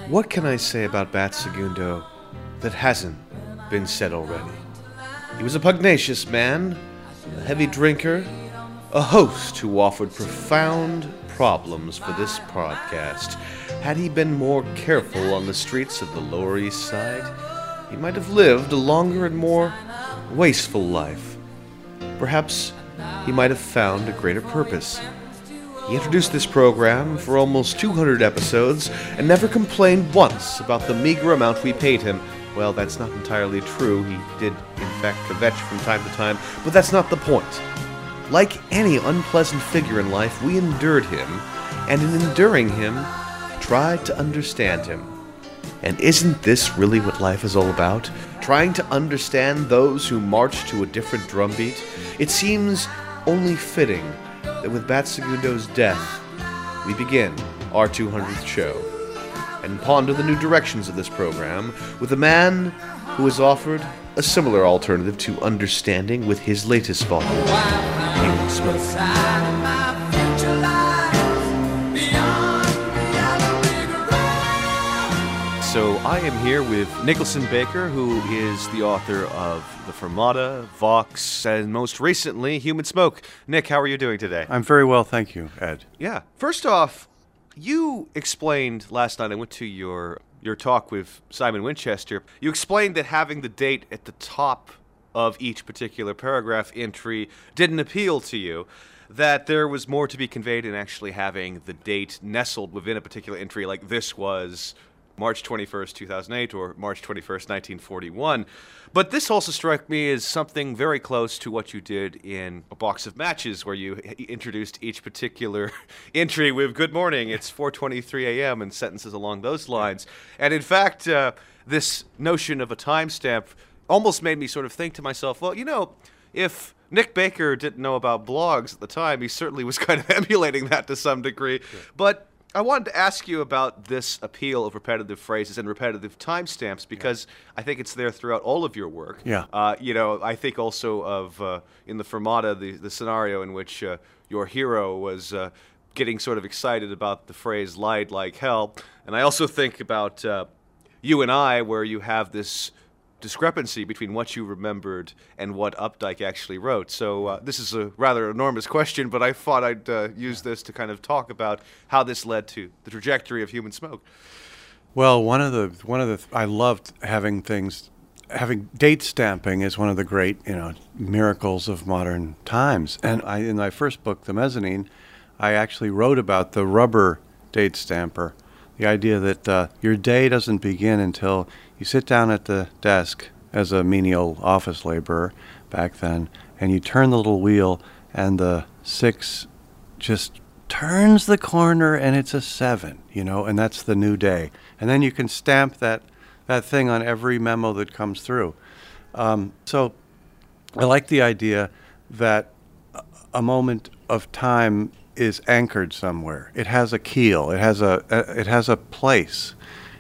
What can I say about Bat Segundo that hasn't been said already? He was a pugnacious man, a heavy drinker, a host who offered profound problems for this podcast. Had he been more careful on the streets of the Lower East Side, he might have lived a longer and more wasteful life. Perhaps he might have found a greater purpose. He introduced this program for almost 200 episodes and never complained once about the meager amount we paid him. Well, that's not entirely true. He did, in fact, kvetch from time to time, but that's not the point. Like any unpleasant figure in life, we endured him, and in enduring him, tried to understand him. And isn't this really what life is all about? Trying to understand those who march to a different drumbeat? It seems only fitting that with Bat Segundo's death, we begin our 200th show, and ponder the new directions of this program with a man who has offered a similar alternative to understanding with his latest volume, Human Smoke. So I am here with Nicholson Baker, who is the author of The Fermata, Vox, and most recently, Human Smoke. Nick, how are you doing today? I'm very well, thank you, Ed. Yeah. First off, you explained last night, I went to your talk with Simon Winchester, you explained that having the date at the top of each particular paragraph entry didn't appeal to you, that there was more to be conveyed in actually having the date nestled within a particular entry, like this was March 21st, 2008, or March 21st, 1941. But this also struck me as something very close to what you did in A Box of Matches, where you introduced each particular entry with "Good morning, it's 4:23 a.m." and sentences along those lines. And in fact, this notion of a timestamp almost made me sort of think to myself, well, you know, if Nick Baker didn't know about blogs at the time, he certainly was kind of emulating that to some degree. Yeah. But I wanted to ask you about this appeal of repetitive phrases and repetitive timestamps, because I think it's there throughout all of your work. Yeah. I think also of, in the Fermata, the scenario in which your hero was getting sort of excited about the phrase "lied like hell." And I also think about You and I, where you have this discrepancy between what you remembered and what Updike actually wrote. So this is a rather enormous question, but I thought I'd use this to kind of talk about how this led to the trajectory of Human Smoke. Well, I loved having date stamping is one of the great, miracles of modern times. And in my first book, The Mezzanine, I actually wrote about the rubber date stamper. The idea that your day doesn't begin until you sit down at the desk as a menial office laborer back then, and you turn the little wheel, and the 6 just turns the corner, and it's a 7, and that's the new day. And then you can stamp that thing on every memo that comes through. So I like the idea that a moment of time is anchored somewhere. It has a keel. It has a place.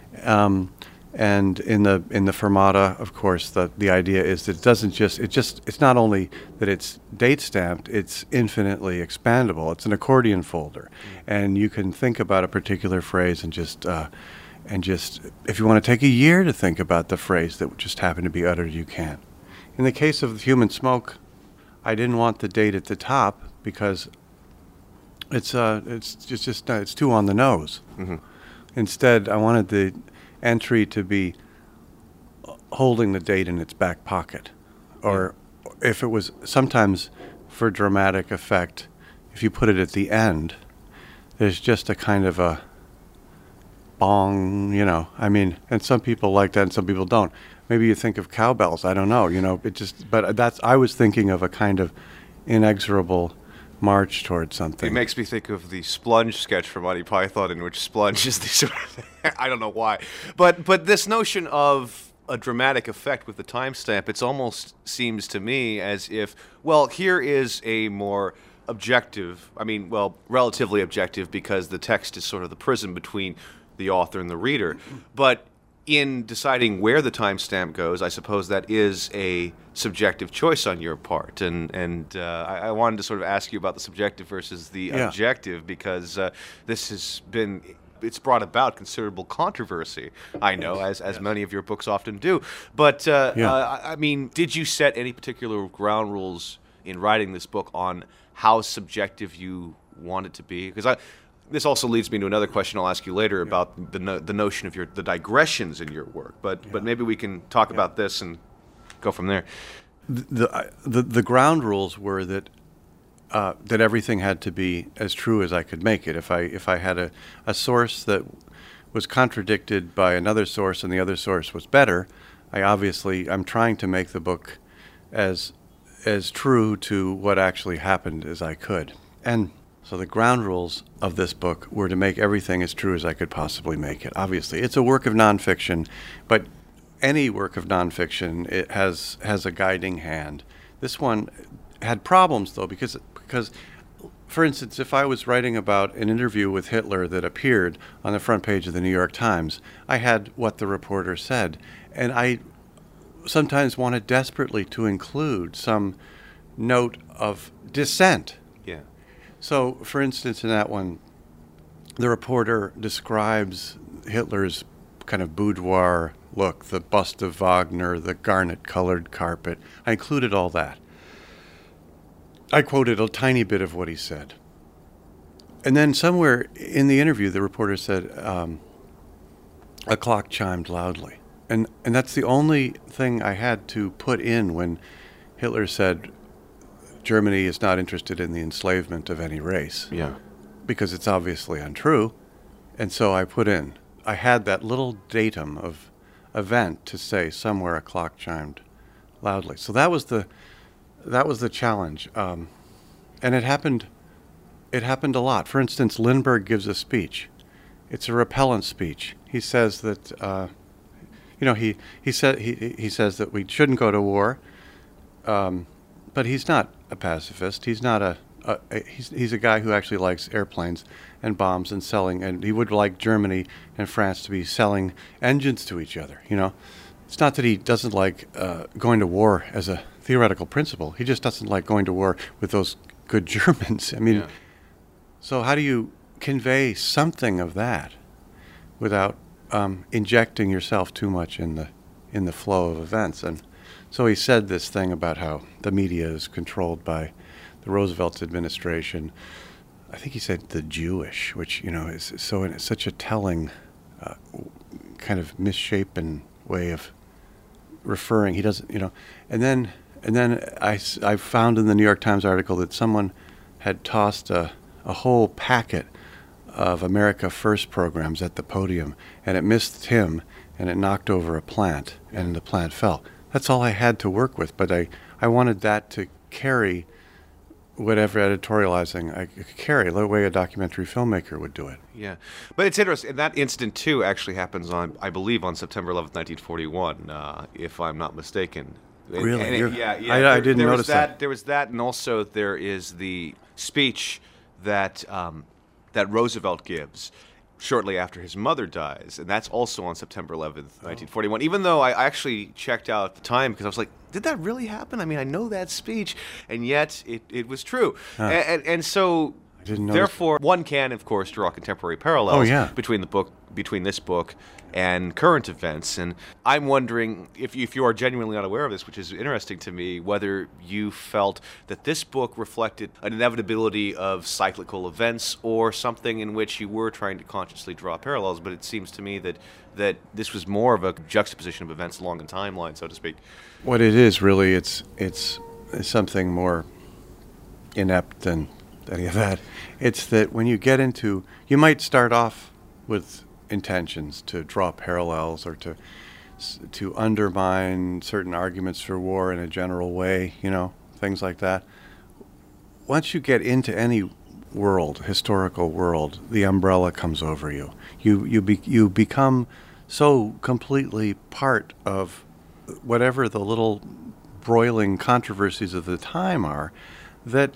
And in the Fermata, of course, the idea is that it's not only that it's date stamped, it's infinitely expandable. It's an accordion folder, and you can think about a particular phrase and just if you want to take a year to think about the phrase that just happened to be uttered, you can. In the case of Human Smoke, I didn't want the date at the top because it's too on the nose. Mm-hmm. Instead, I wanted the entry to be holding the date in its back pocket, or if it was sometimes for dramatic effect, if you put it at the end, there's just a kind of a bong, and some people like that and some people don't. Maybe you think of cowbells, I don't know, I was thinking of a kind of inexorable march towards something. It makes me think of the Splunge sketch from Monty Python, in which Splunge is the sort of I don't know why, but this notion of a dramatic effect with the timestamp, it almost seems to me as if, well, here is a more objective, relatively objective, because the text is sort of the prism between the author and the reader, but in deciding where the timestamp goes, I suppose that is a subjective choice on your part, and I wanted to sort of ask you about the subjective versus the objective, because this has been it's brought about considerable controversy, I know, as many of your books often do. But, I mean, did you set any particular ground rules in writing this book on how subjective you want it to be? Because this also leads me to another question I'll ask you later about the notion of the digressions in your work. But maybe we can talk about this and go from there. The ground rules were that everything had to be as true as I could make it. If I had a source that was contradicted by another source and the other source was better, I'm trying to make the book as true to what actually happened as I could. And so the ground rules of this book were to make everything as true as I could possibly make it. Obviously, it's a work of nonfiction, but any work of nonfiction, it has a guiding hand. This one had problems, though, because, for instance, if I was writing about an interview with Hitler that appeared on the front page of the New York Times, I had what the reporter said, and I sometimes wanted desperately to include some note of dissent. Yeah. So, for instance, in that one, the reporter describes Hitler's kind of boudoir look, the bust of Wagner, the garnet-colored carpet. I included all that. I quoted a tiny bit of what he said. And then somewhere in the interview, the reporter said, a clock chimed loudly. And that's the only thing I had to put in when Hitler said, Germany is not interested in the enslavement of any race. Yeah. Because it's obviously untrue. And so I had that little datum of event to say somewhere a clock chimed loudly. So that was the challenge. And it happened a lot. For instance, Lindbergh gives a speech. It's a repellent speech. He says that he says that we shouldn't go to war. But he's not a pacifist. He's not he's a guy who actually likes airplanes and bombs and selling, and he would like Germany and France to be selling engines to each other. It's not that he doesn't like going to war as a theoretical principle. He just doesn't like going to war with those good Germans. So how do you convey something of that without injecting yourself too much in the flow of events? And so he said this thing about how the media is controlled by the Roosevelt administration. I think he said the Jewish, which, is such a telling kind of misshapen way of referring. He doesn't, and then I found in the New York Times article that someone had tossed a whole packet of America First programs at the podium, and it missed him, and it knocked over a plant, and the plant fell. That's all I had to work with, but I wanted that to carry whatever editorializing I could carry, the way a documentary filmmaker would do it. Yeah. But it's interesting. That incident, too, actually happens I believe, on September 11th, 1941, if I'm not mistaken. Really? I didn't notice that. There was that, and also there is the speech that Roosevelt gives shortly after his mother dies, and that's also on September 11th, 1941, even though I actually checked out the time because I was like, did that really happen? I mean, I know that speech, and yet it was true. And so, I didn't know therefore, one can, of course, draw contemporary parallels between this book and current events. And I'm wondering if you are genuinely unaware of this, which is interesting to me, whether you felt that this book reflected an inevitability of cyclical events or something in which you were trying to consciously draw parallels. But it seems to me that this was more of a juxtaposition of events along a timeline, so to speak. What it is really, it's something more inept than any of that. It's that when you get into, you might start off with intentions to draw parallels or to undermine certain arguments for war in a general way, things like that. Once you get into any world, historical world, the umbrella comes over you. You become so completely part of whatever the little broiling controversies of the time are, that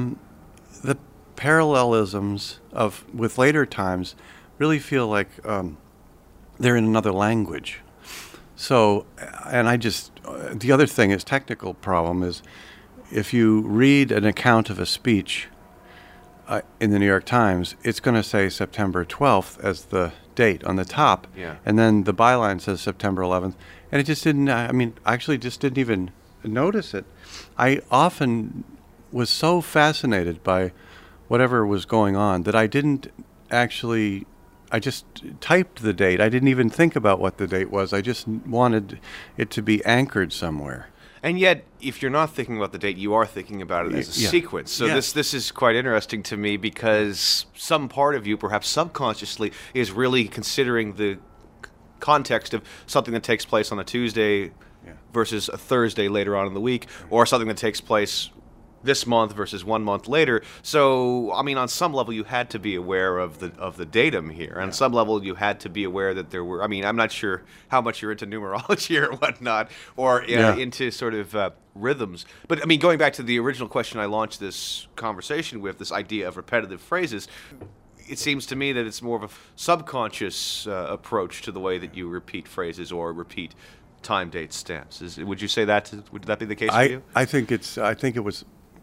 the parallelisms with later times really feel like they're in another language. So, and the other thing is, technical problem is, if you read an account of a speech in the New York Times, it's going to say September 12th as the date on the top. Yeah. And then the byline says September 11th. And it just didn't, I actually just didn't even notice it. I often was so fascinated by whatever was going on that I didn't actually, I just typed the date. I didn't even think about what the date was. I just wanted it to be anchored somewhere. And yet, if you're not thinking about the date, you are thinking about it as a sequence. So this is quite interesting to me, because some part of you, perhaps subconsciously, is really considering the context of something that takes place on a Tuesday versus a Thursday later on in the week, or something that takes place this month versus 1 month later. So, on some level, you had to be aware of the datum here. On some level, you had to be aware that there were. I'm not sure how much you're into numerology or whatnot, or into sort of rhythms. But going back to the original question I launched this conversation with, this idea of repetitive phrases. It seems to me that it's more of a subconscious approach to the way that you repeat phrases or repeat time, date, stamps. Would you say that? Would that be the case for you? I think it was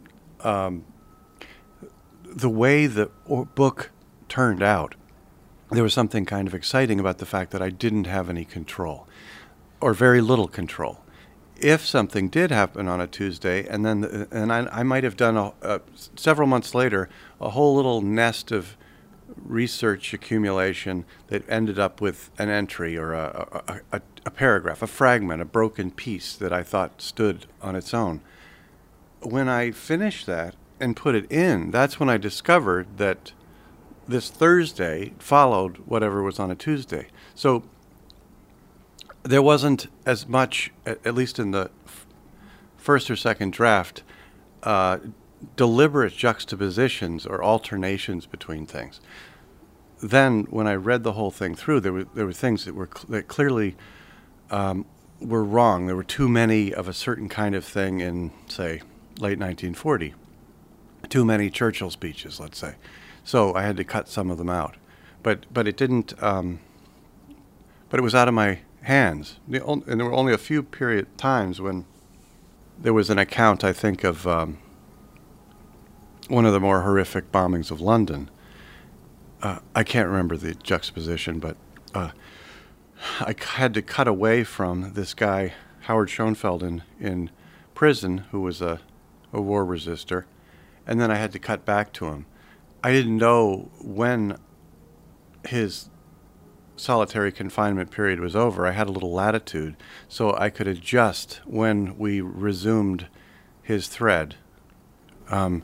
the way the book turned out. There was something kind of exciting about the fact that I didn't have any control, or very little control. If something did happen on a Tuesday, and I might have done several months later a whole little nest of research accumulation that ended up with an entry or a paragraph, a fragment, a broken piece that I thought stood on its own. When I finished that and put it in, that's when I discovered that this Thursday followed whatever was on a Tuesday. So there wasn't as much, at least in the first or second draft, deliberate juxtapositions or alternations between things. Then, when I read the whole thing through, there were things that clearly were wrong. There were too many of a certain kind of thing in, say, late 1940. Too many Churchill speeches, let's say. So I had to cut some of them out. But it didn't. But it was out of my hands. And there were only a few times when there was an account, I think, of one of the more horrific bombings of London. I can't remember the juxtaposition, but I had to cut away from this guy, Howard Schoenfeld, in prison, who was a war resister, and then I had to cut back to him. I didn't know when his solitary confinement period was over. I had a little latitude, so I could adjust when we resumed his thread, so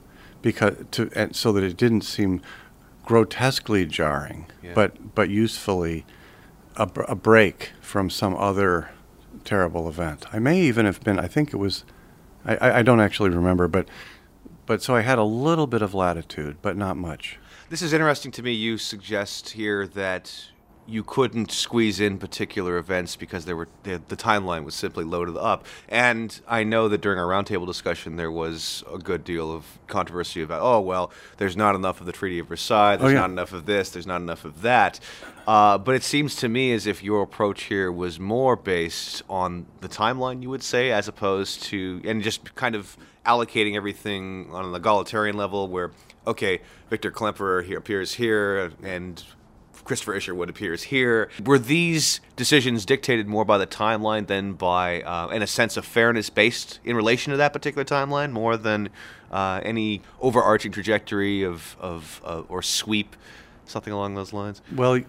that it didn't seem grotesquely jarring, but usefully a break from some other terrible event. I may even have been. I think it was. I don't actually remember, but so I had a little bit of latitude, but not much. This is interesting to me. You suggest here that you couldn't squeeze in particular events because the timeline was simply loaded up. And I know that during our roundtable discussion there was a good deal of controversy about, there's not enough of the Treaty of Versailles, there's not enough of this, there's not enough of that. But it seems to me as if your approach here was more based on the timeline, you would say, as opposed to, and just kind of allocating everything on an egalitarian level where, okay, Victor Klemperer appears here, and Christopher Isherwood appears here. Were these decisions dictated more by the timeline than by, in a sense, of fairness based in relation to that particular timeline, more than any overarching trajectory of or sweep, something along those lines? Well,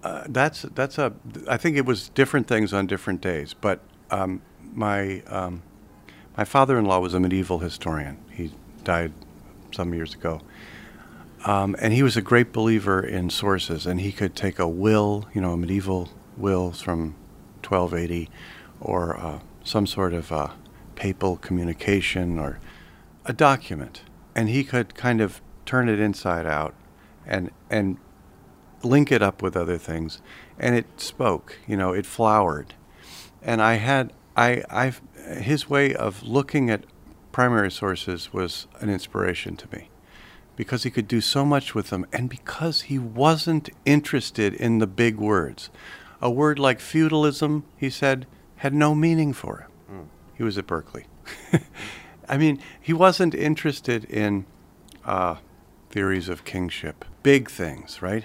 I think it was different things on different days. But my father-in-law was a medieval historian. He died some years ago. And he was a great believer in sources, and he could take a will, a medieval will from 1280, or some sort of papal communication or a document, and he could kind of turn it inside out and link it up with other things, and it spoke, it flowered. And his way of looking at primary sources was an inspiration to me, because he could do so much with them, and because he wasn't interested in the big words. A word like feudalism, he said, had no meaning for him. He was at Berkeley. He wasn't interested in theories of kingship, big things, right?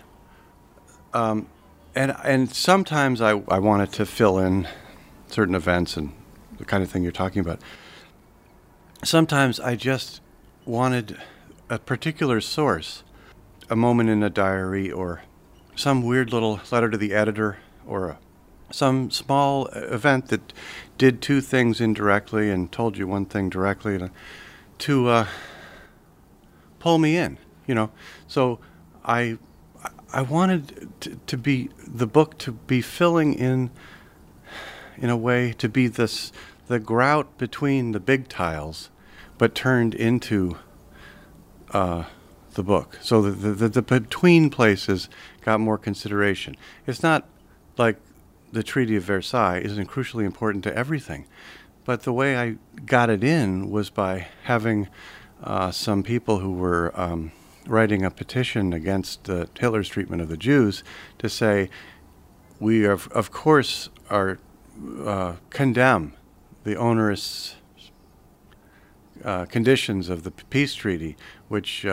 And sometimes I wanted to fill in certain events and the kind of thing you're talking about. Sometimes I just wanted a particular source, a moment in a diary or some weird little letter to the editor or some small event that did two things indirectly and told you one thing directly to pull me in, So I wanted to be the book to be filling in a way, to be the grout between the big tiles, but turned into the book. So the between places got more consideration. It's not like the Treaty of Versailles isn't crucially important to everything, but the way I got it in was by having some people who were writing a petition against Hitler's treatment of the Jews to say, we of course are condemn the onerous conditions of the peace treaty, which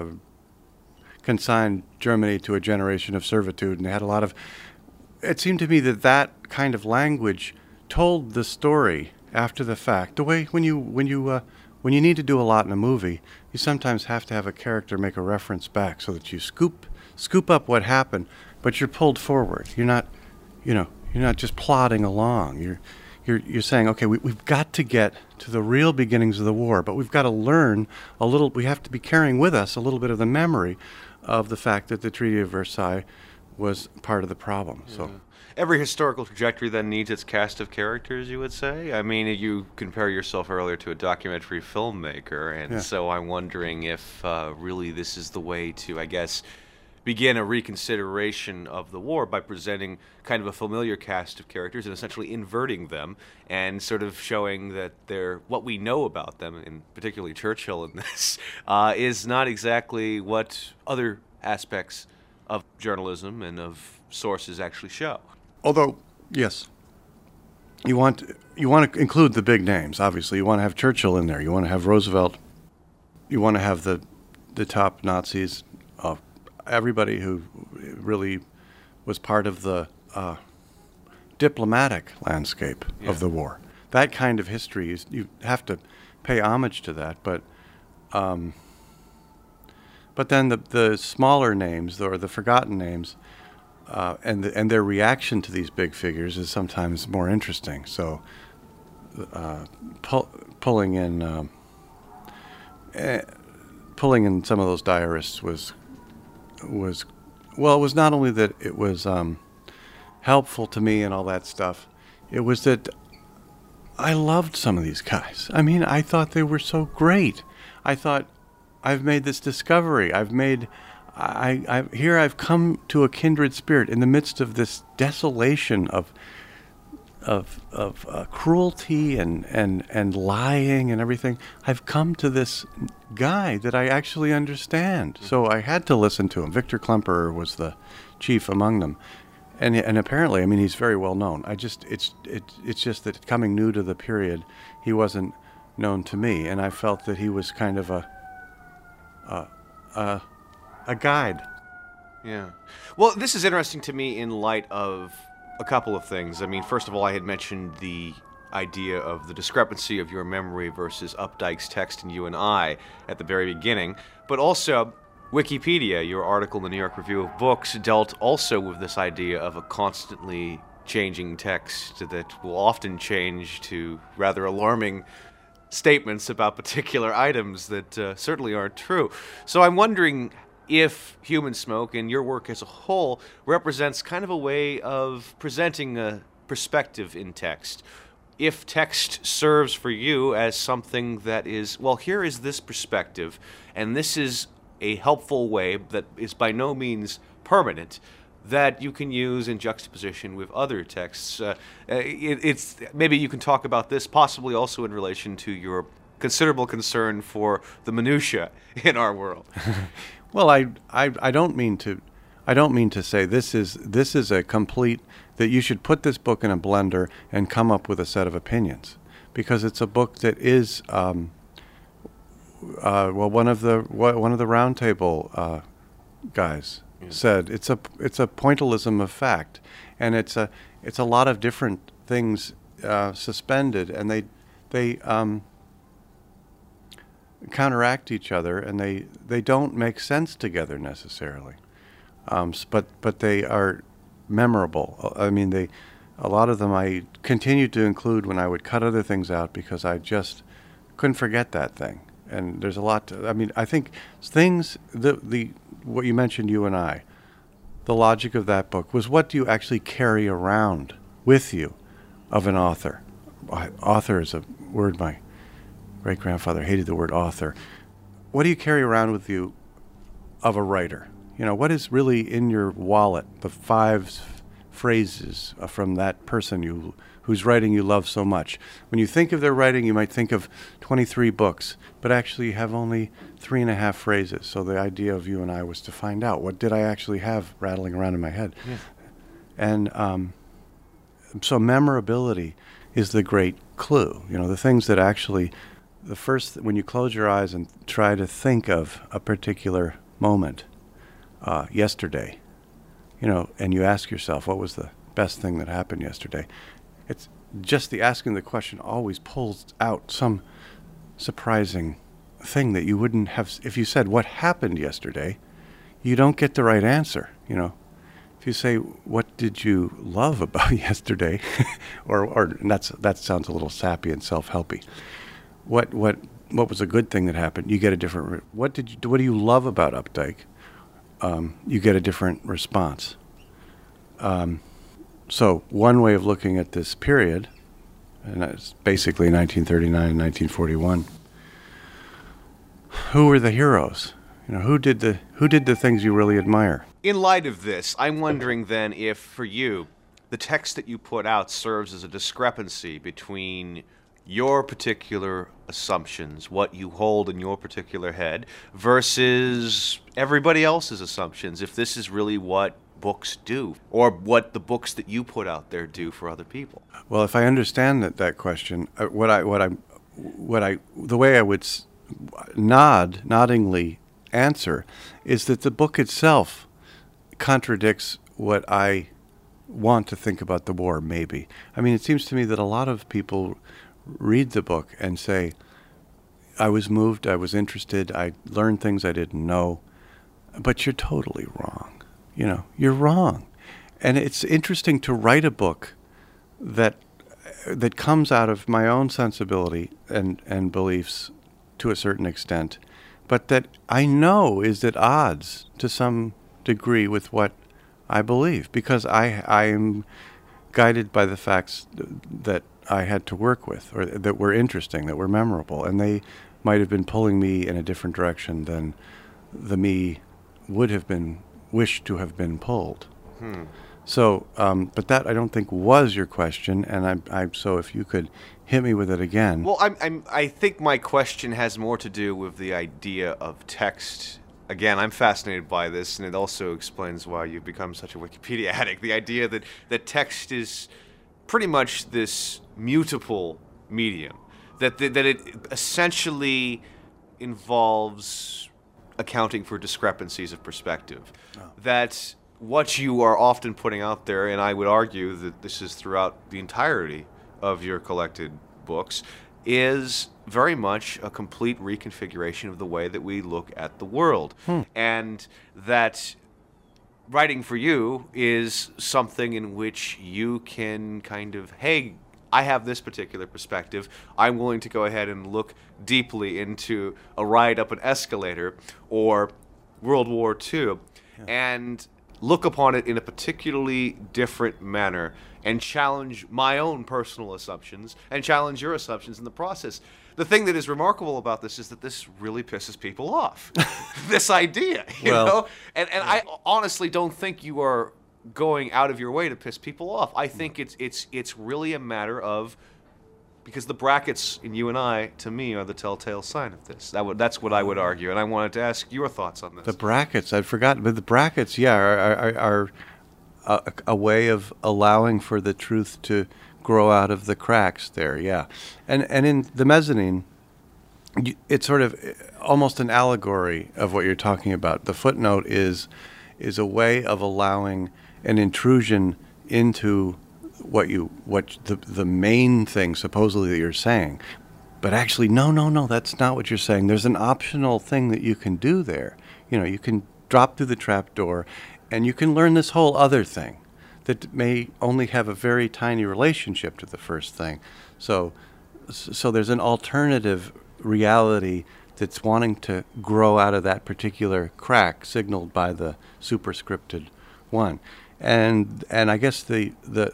consigned Germany to a generation of servitude, and they had a lot of. It seemed to me that kind of language told the story after the fact. The way when you need to do a lot in a movie, you sometimes have to have a character make a reference back so that you scoop up what happened, but you're pulled forward. You're not just plodding along. You're saying, okay, we've got to get to the real beginnings of the war, but we've got to learn a little. We have to be carrying with us a little bit of the memory of the fact that the Treaty of Versailles was part of the problem. Yeah. So every historical trajectory then needs its cast of characters, you would say? I mean, you compare yourself earlier to a documentary filmmaker, and so I'm wondering if really this is the way to, I guess, begin a reconsideration of the war by presenting kind of a familiar cast of characters and essentially inverting them and sort of showing that they're what we know about them, and particularly Churchill in this, is not exactly what other aspects of journalism and of sources actually show. Although, yes, you want to include the big names. Obviously, you want to have Churchill in there. You want to have Roosevelt. You want to have the top Nazis. Everybody who really was part of the diplomatic landscape of the war. That kind of history, you have to pay homage to that. But then the smaller names or the forgotten names and their reaction to these big figures is sometimes more interesting. So pulling in some of those diarists was not only that it was helpful to me and all that stuff, it was that I loved some of these guys. I mean, I thought they were so great. I thought, I've made this discovery. I've come to a kindred spirit in the midst of this desolation of cruelty and lying and everything. I've come to this guy that I actually understand. So I had to listen to him. Victor Klemperer was the chief among them, and apparently, I mean, he's very well known. It's just that coming new to the period, he wasn't known to me, and I felt that he was kind of a guide. Yeah. Well, this is interesting to me in light of a couple of things. I mean, first of all, I had mentioned the idea of the discrepancy of your memory versus Updike's text in You and I at the very beginning, but also Wikipedia, your article in the New York Review of Books, dealt also with this idea of a constantly changing text that will often change to rather alarming statements about particular items that certainly aren't true. So I'm wondering if Human Smoke and your work as a whole represents kind of a way of presenting a perspective in text. If text serves for you as something that is, well, here is this perspective, and this is a helpful way that is by no means permanent, that you can use in juxtaposition with other texts. It's maybe you can talk about this possibly also in relation to your considerable concern for the minutiae in our world. Well, I don't mean to say this is a complete, that you should put this book in a blender and come up with a set of opinions, because it's a book that is well, one of the roundtable guys said it's a pointillism of fact, and it's a lot of different things suspended, and they counteract each other, and they don't make sense together necessarily, but they are memorable. I mean, a lot of them I continued to include when I would cut other things out because I just couldn't forget that thing. And there's a lot to, I mean, I think things, what you mentioned, You and I, the logic of that book was, what do you actually carry around with you of an author? Author is a word my great-grandfather hated, the word author. What do you carry around with you of a writer? You know, what is really in your wallet, the 5 phrases from that person whose writing you love so much? When you think of their writing, you might think of 23 books, but actually you have only 3.5 phrases. So the idea of You and I was to find out, what did I actually have rattling around in my head? Yeah. And so memorability is the great clue. You know, the things that actually, when you close your eyes and try to think of a particular moment, yesterday, you know, and you ask yourself, what was the best thing that happened yesterday? It's just the asking the question always pulls out some surprising thing that you wouldn't have. If you said, what happened yesterday, you don't get the right answer, you know. If you say, what did you love about yesterday, or that sounds a little sappy and self-helpy. What was a good thing that happened? You get a different. What do you love about Updike? You get a different response. So one way of looking at this period, and that's basically 1939 and 1941. Who were the heroes? You know, who did the things you really admire? In light of this, I'm wondering then if, for you, the text that you put out serves as a discrepancy between your particular assumptions, what you hold in your particular head, versus everybody else's assumptions, if this is really what books do, or what the books that you put out there do for other people. Well, if I understand that question, the way I would noddingly answer is that the book itself contradicts what I want to think about the war, maybe. I mean, it seems to me that a lot of people read the book and say, I was moved, I was interested, I learned things I didn't know, but you're totally wrong. You know, you're wrong. And it's interesting to write a book that comes out of my own sensibility and beliefs to a certain extent, but that I know is at odds to some degree with what I believe, because I am guided by the facts that I had to work with, or that were interesting, that were memorable, and they might have been pulling me in a different direction than the me would have been wished to have been pulled. So, but that I don't think was your question, and so if you could hit me with it again. Well, I think my question has more to do with the idea of text. Again, I'm fascinated by this, and it also explains why you've become such a Wikipedia addict. The idea that text is pretty much this mutable medium, that it essentially involves accounting for discrepancies of perspective. That what you are often putting out there, and I would argue that this is throughout the entirety of your collected books, is very much a complete reconfiguration of the way that we look at the world. And that writing for you is something in which you can kind of, hey, I have this particular perspective. I'm willing to go ahead and look deeply into a ride up an escalator or World War II and look upon it in a particularly different manner and challenge my own personal assumptions and challenge your assumptions in the process. The thing that is remarkable about this is that this really pisses people off. This idea, you know? And I honestly don't think you are going out of your way to piss people off. I think it's really a matter of, because the brackets in You and I, to me, are the telltale sign of this. That's what I would argue, and I wanted to ask your thoughts on this. The brackets, I'd forgotten, but the brackets, are a way of allowing for the truth to grow out of the cracks there, yeah. And in the mezzanine, it's sort of almost an allegory of what you're talking about. The footnote is a way of allowing an intrusion into what the main thing supposedly that you're saying. But actually, no, that's not what you're saying. There's an optional thing that you can do there. You know, you can drop through the trap door, and you can learn this whole other thing that may only have a very tiny relationship to the first thing. So there's an alternative reality that's wanting to grow out of that particular crack signaled by the superscripted one. And I guess the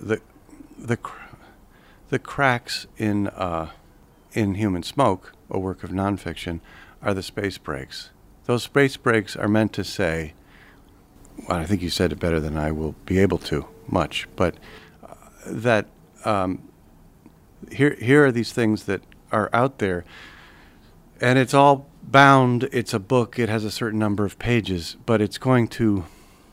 cracks in Human Smoke, a work of nonfiction, are the space breaks. Those space breaks are meant to say, well, I think you said it better than I will be able to much, but that here are these things that are out there, and it's all bound. It's a book. It has a certain number of pages, but it's going to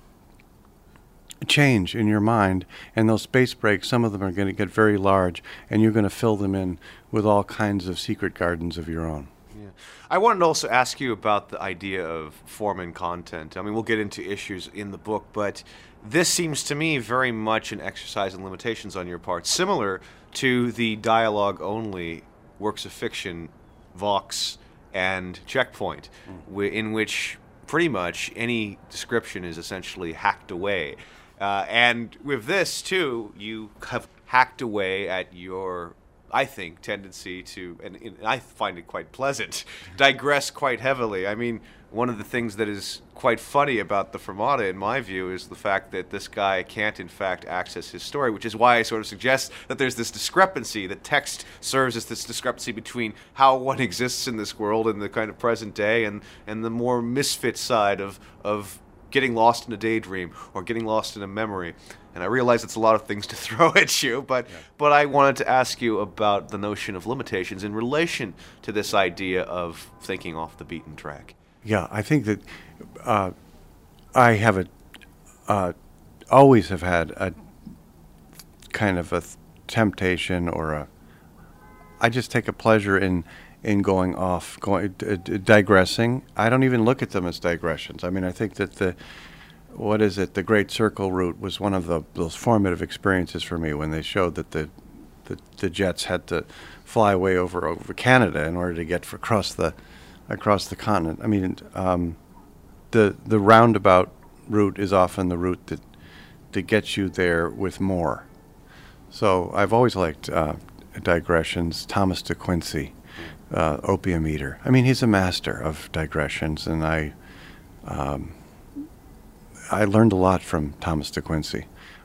change in your mind, and those space breaks, some of them are going to get very large, and you're going to fill them in with all kinds of secret gardens of your own. Yeah. I wanted to also ask you about the idea of form and content. I mean, we'll get into issues in the book, but this seems to me very much an exercise in limitations on your part, similar to the dialogue-only works of fiction, Vox and Checkpoint, in which pretty much any description is essentially hacked away. And with this, too, you have hacked away at your, I think, tendency to, and I find it quite pleasant, digress quite heavily. I mean, one of the things that is quite funny about the Fermata, in my view, is the fact that this guy can't, in fact, access his story, which is why I sort of suggest that there's this discrepancy. The text serves as this discrepancy between how one exists in this world in the kind of present day and the more misfit side of getting lost in a daydream or getting lost in a memory. And I realize it's a lot of things to throw at you, but I wanted to ask you about the notion of limitations in relation to this idea of thinking off the beaten track. Yeah, I think that I have always have had a kind of a temptation, or I just take a pleasure in going off, digressing. I don't even look at them as digressions. I mean, I think that the Great Circle route was one of those formative experiences for me, when they showed that the jets had to fly way over Canada in order to get across the continent. I mean, the roundabout route is often the route that gets you there with more. So I've always liked digressions. Thomas de Quincey, Opium Eater. I mean, he's a master of digressions, and I learned a lot from Thomas de Quincey.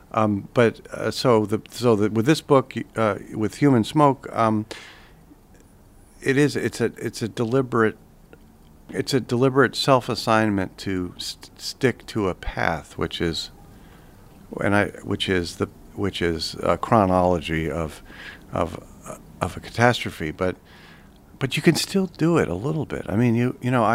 With this book, with Human Smoke, it's a deliberate self-assignment to stick to a path, which is a chronology of a catastrophe, but you can still do it a little bit. I mean, you know,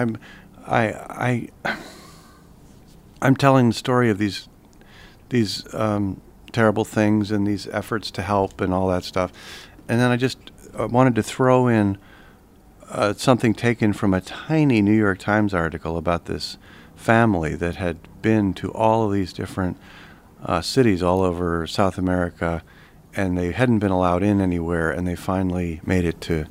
I'm telling the story of these terrible things and these efforts to help and all that stuff, and then I just wanted to throw in something taken from a tiny New York Times article about this family that had been to all of these different cities all over South America, and they hadn't been allowed in anywhere, and they finally made it to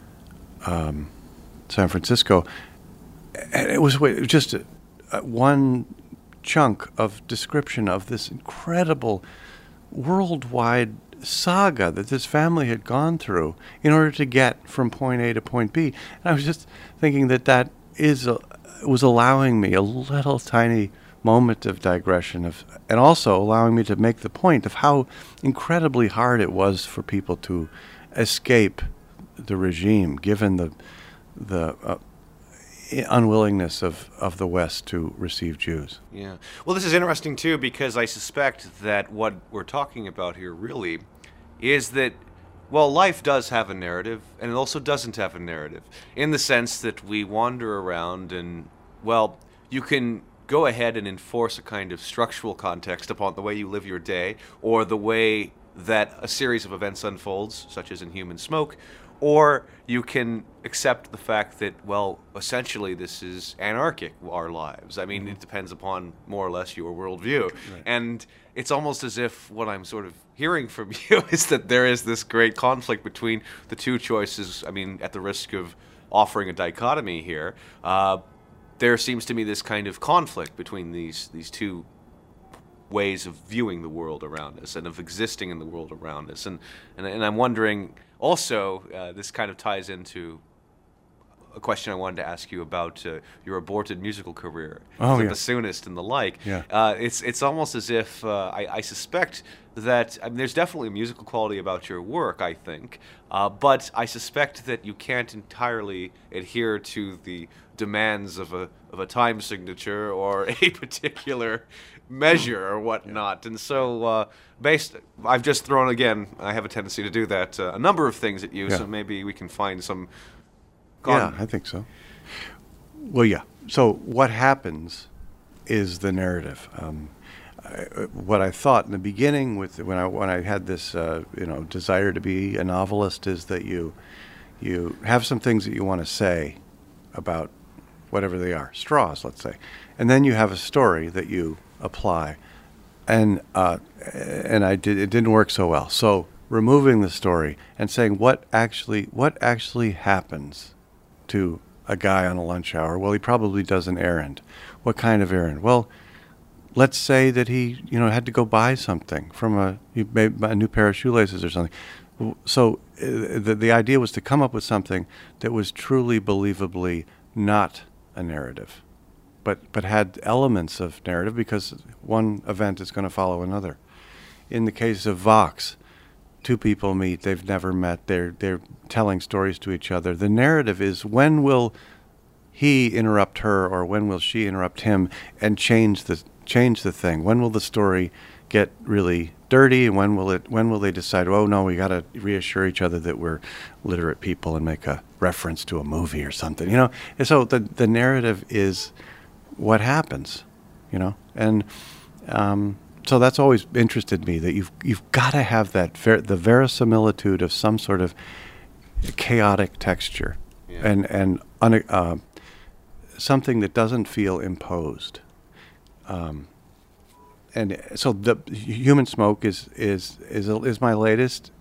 San Francisco. And it was just one chunk of description of this incredible worldwide saga that this family had gone through in order to get from point A to point B. And I was just thinking that was allowing me a little tiny moment of digression, and also allowing me to make the point of how incredibly hard it was for people to escape the regime, given the unwillingness of the West to receive Jews. Yeah. Well, this is interesting, too, because I suspect that what we're talking about here really is that, well, life does have a narrative, and it also doesn't have a narrative, in the sense that we wander around and, well, you can go ahead and enforce a kind of structural context upon the way you live your day, or the way that a series of events unfolds, such as in Human Smoke, Or you can accept the fact that, well, essentially this is anarchic, our lives. I mean, it depends upon more or less your worldview. Right. And it's almost as if what I'm sort of hearing from you is that there is this great conflict between the two choices. I mean, at the risk of offering a dichotomy here, there seems to me this kind of conflict between these two ways of viewing the world around us and of existing in the world around us. And I'm wondering also, this kind of ties into a question I wanted to ask you about your aborted musical career as a bassoonist and the like. Yeah. It's almost as if I suspect that, I mean, there's definitely a musical quality about your work, I think, but I suspect that you can't entirely adhere to the demands of a time signature or a particular measure or whatnot. And so I've just thrown, again, I have a tendency to do that, a number of things at you, so maybe we can find some... Yeah, I think so. Well, yeah. So what happens is the narrative. What I thought in the beginning, when I had this desire to be a novelist, is that you have some things that you want to say about whatever they are, straws, let's say, and then you have a story that you apply, and it didn't work so well. So removing the story and saying what actually happens to a guy on a lunch hour. Well, he probably does an errand. What kind of errand? Well, let's say that he, had to go buy something from he made a new pair of shoelaces or something. So the idea was to come up with something that was truly believably not a narrative, but had elements of narrative, because one event is going to follow another. In the case of Vox, two people meet, they've never met, they're telling stories to each other. The narrative is, when will he interrupt her, or when will she interrupt him, and change the thing? When will the story get really dirty, and when will they decide, oh no, we got to reassure each other that we're literate people and make a reference to a movie or something, And so the narrative is what happens, and so that's always interested me, that you've got to have that the verisimilitude of some sort of chaotic texture, and something that doesn't feel imposed. And so the Human Smoke is my latest.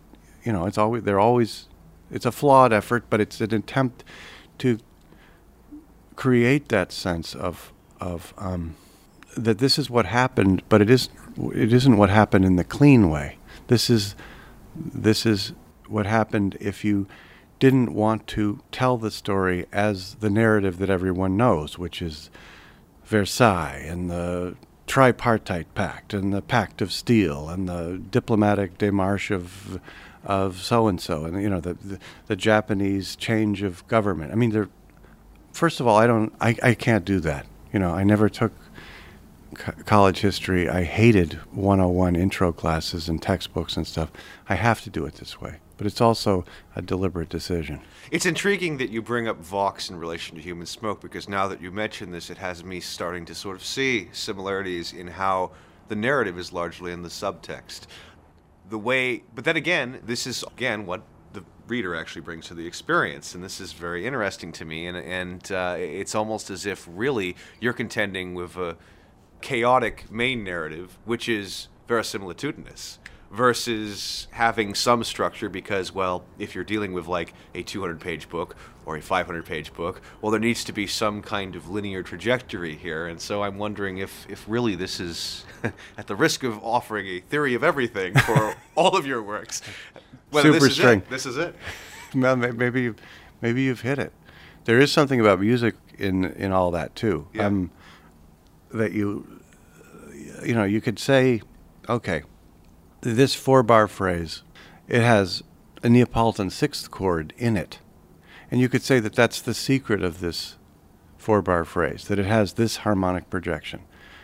It's a flawed effort, but it's an attempt to create that sense of that this is what happened, but it isn't what happened in the clean way. This is what happened if you didn't want to tell the story as the narrative that everyone knows, which is Versailles and the Tripartite Pact and the Pact of Steel and the diplomatic démarche of so-and-so, and the Japanese change of government. I mean, first of all, I can't do that. I never took college history. I hated 101 intro classes and textbooks and stuff. I have to do it this way. But it's also a deliberate decision. It's intriguing that you bring up Vox in relation to Human Smoke, because now that you mention this, it has me starting to sort of see similarities in how the narrative is largely in the subtext. But then again, this is, what the reader actually brings to the experience, and this is very interesting to me, and it's almost as if really you're contending with a chaotic main narrative, which is verisimilitudinous, versus having some structure, because, well, if you're dealing with like a 200-page book or a 500-page book, well, there needs to be some kind of linear trajectory here. And so I'm wondering if really this is, at the risk of offering a theory of everything for all of your works, whether Super string. This is it. Well, maybe you've hit it. There is something about music in all that too. Yeah. That you could say, okay, this 4-bar phrase, it has a Neapolitan sixth chord in it. And you could say that that's the secret of this 4-bar phrase, that it has this harmonic progression.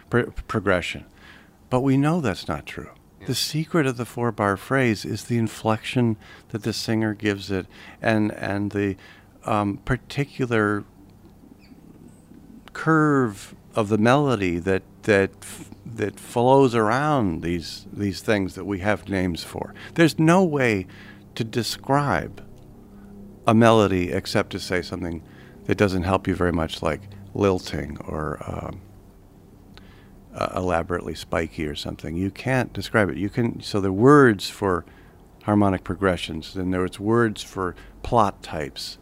But we know that's not true. Yeah. The secret of the 4-bar phrase is the inflection that the singer gives it, and the particular curve of the melody that flows around these things that we have names for. There's no way to describe a melody except to say something that doesn't help you very much, like lilting or elaborately spiky or something. You can't describe it. You can. So the words for harmonic progressions, and there's words for plot types,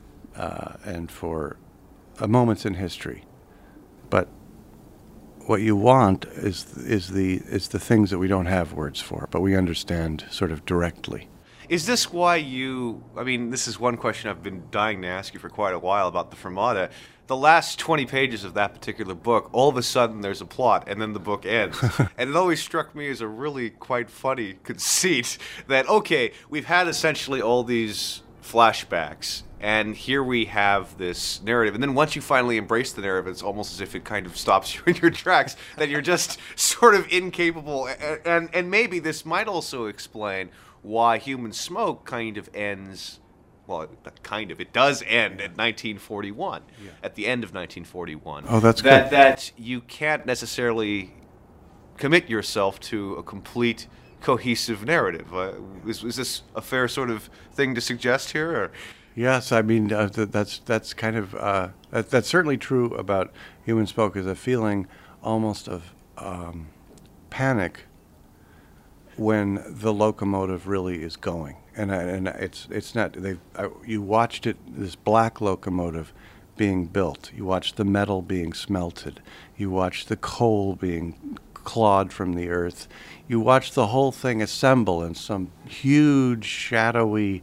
and for moments in history. But what you want is the things that we don't have words for, but we understand sort of directly. Is this why this is one question I've been dying to ask you for quite a while about the Fermata. The last 20 pages of that particular book, all of a sudden there's a plot, and then the book ends. And it always struck me as a really quite funny conceit that, okay, we've had essentially all these flashbacks, and here we have this narrative. And then once you finally embrace the narrative, it's almost as if it kind of stops you in your tracks, that you're just sort of incapable. And maybe this might also explain why Human Smoke kind of ends, well, kind of, it does end at 1941, at the end of 1941. Oh, that's good. That you can't necessarily commit yourself to a complete cohesive narrative. Is this a fair sort of thing to suggest here? Or? Yes, I mean, that's kind of, that's certainly true about Human Smoke, is a feeling almost of panic when the locomotive really is going, and it's not. You watched it, this black locomotive being built. You watched the metal being smelted. You watched the coal being clawed from the earth. You watched the whole thing assemble in some huge shadowy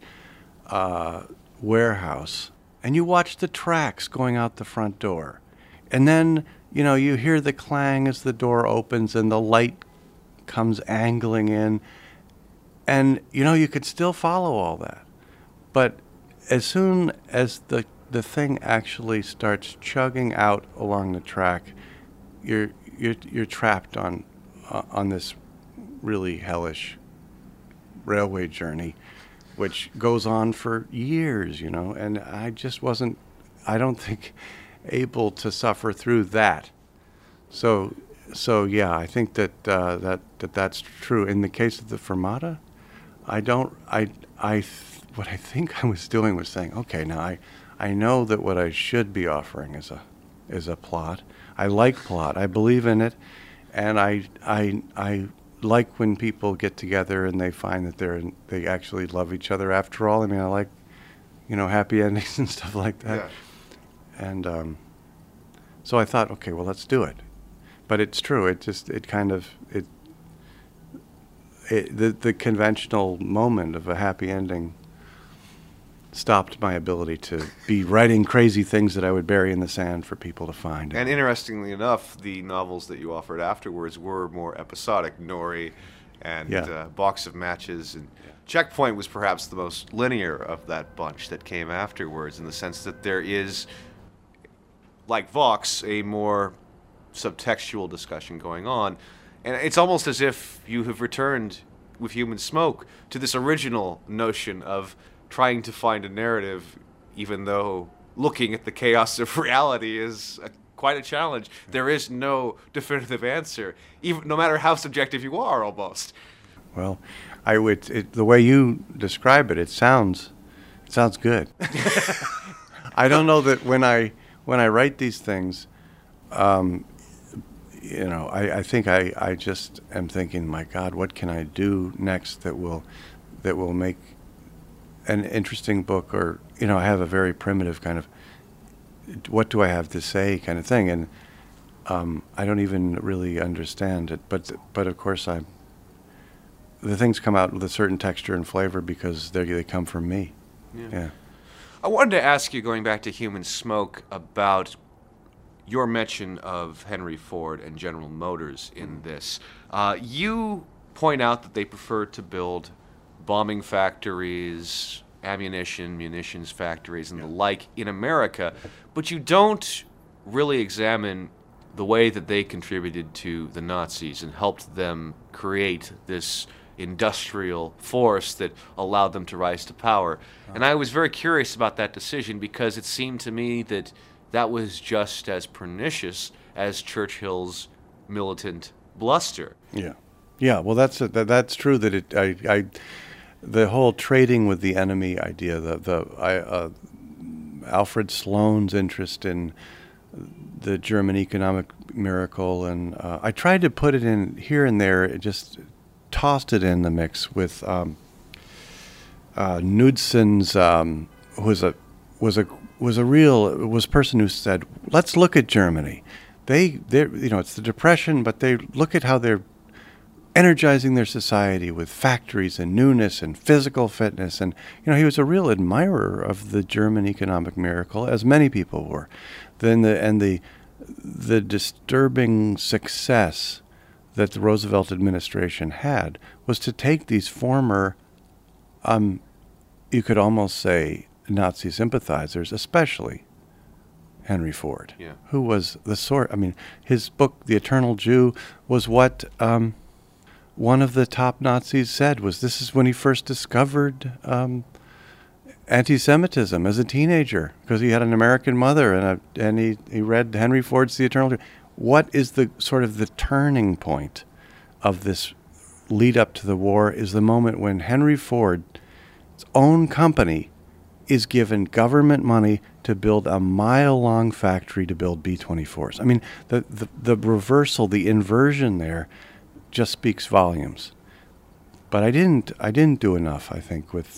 warehouse, and you watched the tracks going out the front door, and then you hear the clang as the door opens and the light comes angling in, and you could still follow all that, but as soon as the thing actually starts chugging out along the track, you're trapped on this really hellish railway journey, which goes on for years, and I just wasn't, I don't think, able to suffer through that. So yeah, I think that's true. In the case of the Fermata, what I think I was doing was saying, okay, now I know that what I should be offering is a plot. I like plot. I believe in it, and I like when people get together and they find that they actually love each other after all. I mean, I like happy endings and stuff like that. Yeah. And so I thought, okay, well, let's do it. But it's true. The conventional moment of a happy ending stopped my ability to be writing crazy things that I would bury in the sand for people to find. And interestingly enough, the novels that you offered afterwards were more episodic. Nori and Box of Matches and Checkpoint was perhaps the most linear of that bunch that came afterwards, in the sense that there is, like Vox, a more subtextual discussion going on. And it's almost as if you have returned with Human Smoke to this original notion of trying to find a narrative, even though looking at the chaos of reality is quite a challenge. There is no definitive answer, even no matter how subjective you are, almost. Well, the way you describe it, it sounds good. I don't know that when I write these things, I think I just am thinking, my God, what can I do next that will make an interesting book? Or I have a very primitive kind of, what do I have to say kind of thing, and I don't even really understand it. But of course the things come out with a certain texture and flavor because they come from me. Yeah. I wanted to ask you, going back to Human Smoke, about your mention of Henry Ford and General Motors in this. You point out that they prefer to build bombing factories, munitions factories, and the like in America, but you don't really examine the way that they contributed to the Nazis and helped them create this industrial force that allowed them to rise to power. And I was very curious about that decision, because it seemed to me that was just as pernicious as Churchill's militant bluster. Yeah. Well, that's true. That the whole trading with the enemy idea, Alfred Sloan's interest in the German economic miracle, and I tried to put it in here and there. It just tossed it in the mix with Knudson's, who was a person who said, let's look at Germany. It's the Depression, but they look at how they're energizing their society with factories and newness and physical fitness. And, he was a real admirer of the German economic miracle, as many people were. Then the disturbing success that the Roosevelt administration had was to take these former, you could almost say, Nazi sympathizers, especially Henry Ford, who was the sort. I mean, his book, The Eternal Jew, was what one of the top Nazis said was this is when he first discovered anti-Semitism as a teenager, because he had an American mother and he read Henry Ford's The Eternal Jew. What is the sort of the turning point of this lead up to the war is the moment when Henry Ford's own company is given government money to build a mile-long factory to build B-24s. I mean, the reversal, the inversion there just speaks volumes. But I didn't do enough, I think, with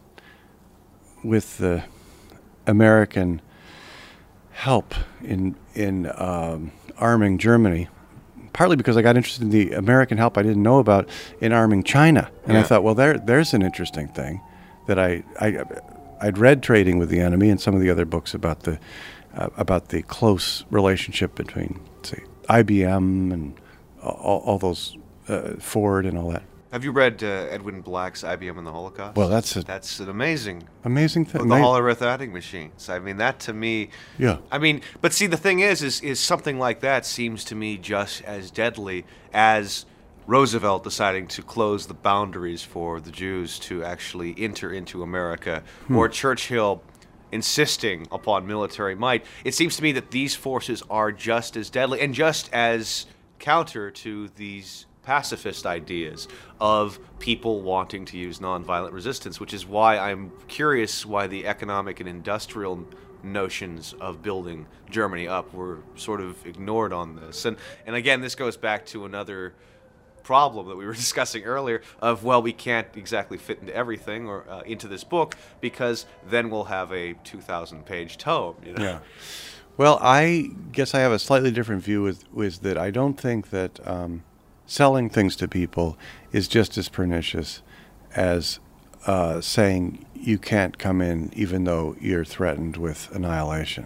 the American help in arming Germany, partly because I got interested in the American help I didn't know about in arming China. And I thought, well, there's an interesting thing that I'd read Trading with the Enemy and some of the other books about the close relationship between, say, IBM and all those Ford and all that. Have you read Edwin Black's IBM and the Holocaust? Well, that's an amazing thing. The Hollerith adding machines. I mean, that to me. Yeah. I mean, but see, the thing is something like that seems to me just as deadly as Roosevelt deciding to close the boundaries for the Jews to actually enter into America, or Churchill insisting upon military might. It seems to me that these forces are just as deadly and just as counter to these pacifist ideas of people wanting to use nonviolent resistance, which is why I'm curious why the economic and industrial notions of building Germany up were sort of ignored on this. And again, this goes back to another problem that we were discussing earlier of, well, we can't exactly fit into everything or into this book, because then we'll have a 2,000-page tome. Yeah. Well, I guess I have a slightly different view with that. I don't think that selling things to people is just as pernicious as saying you can't come in even though you're threatened with annihilation.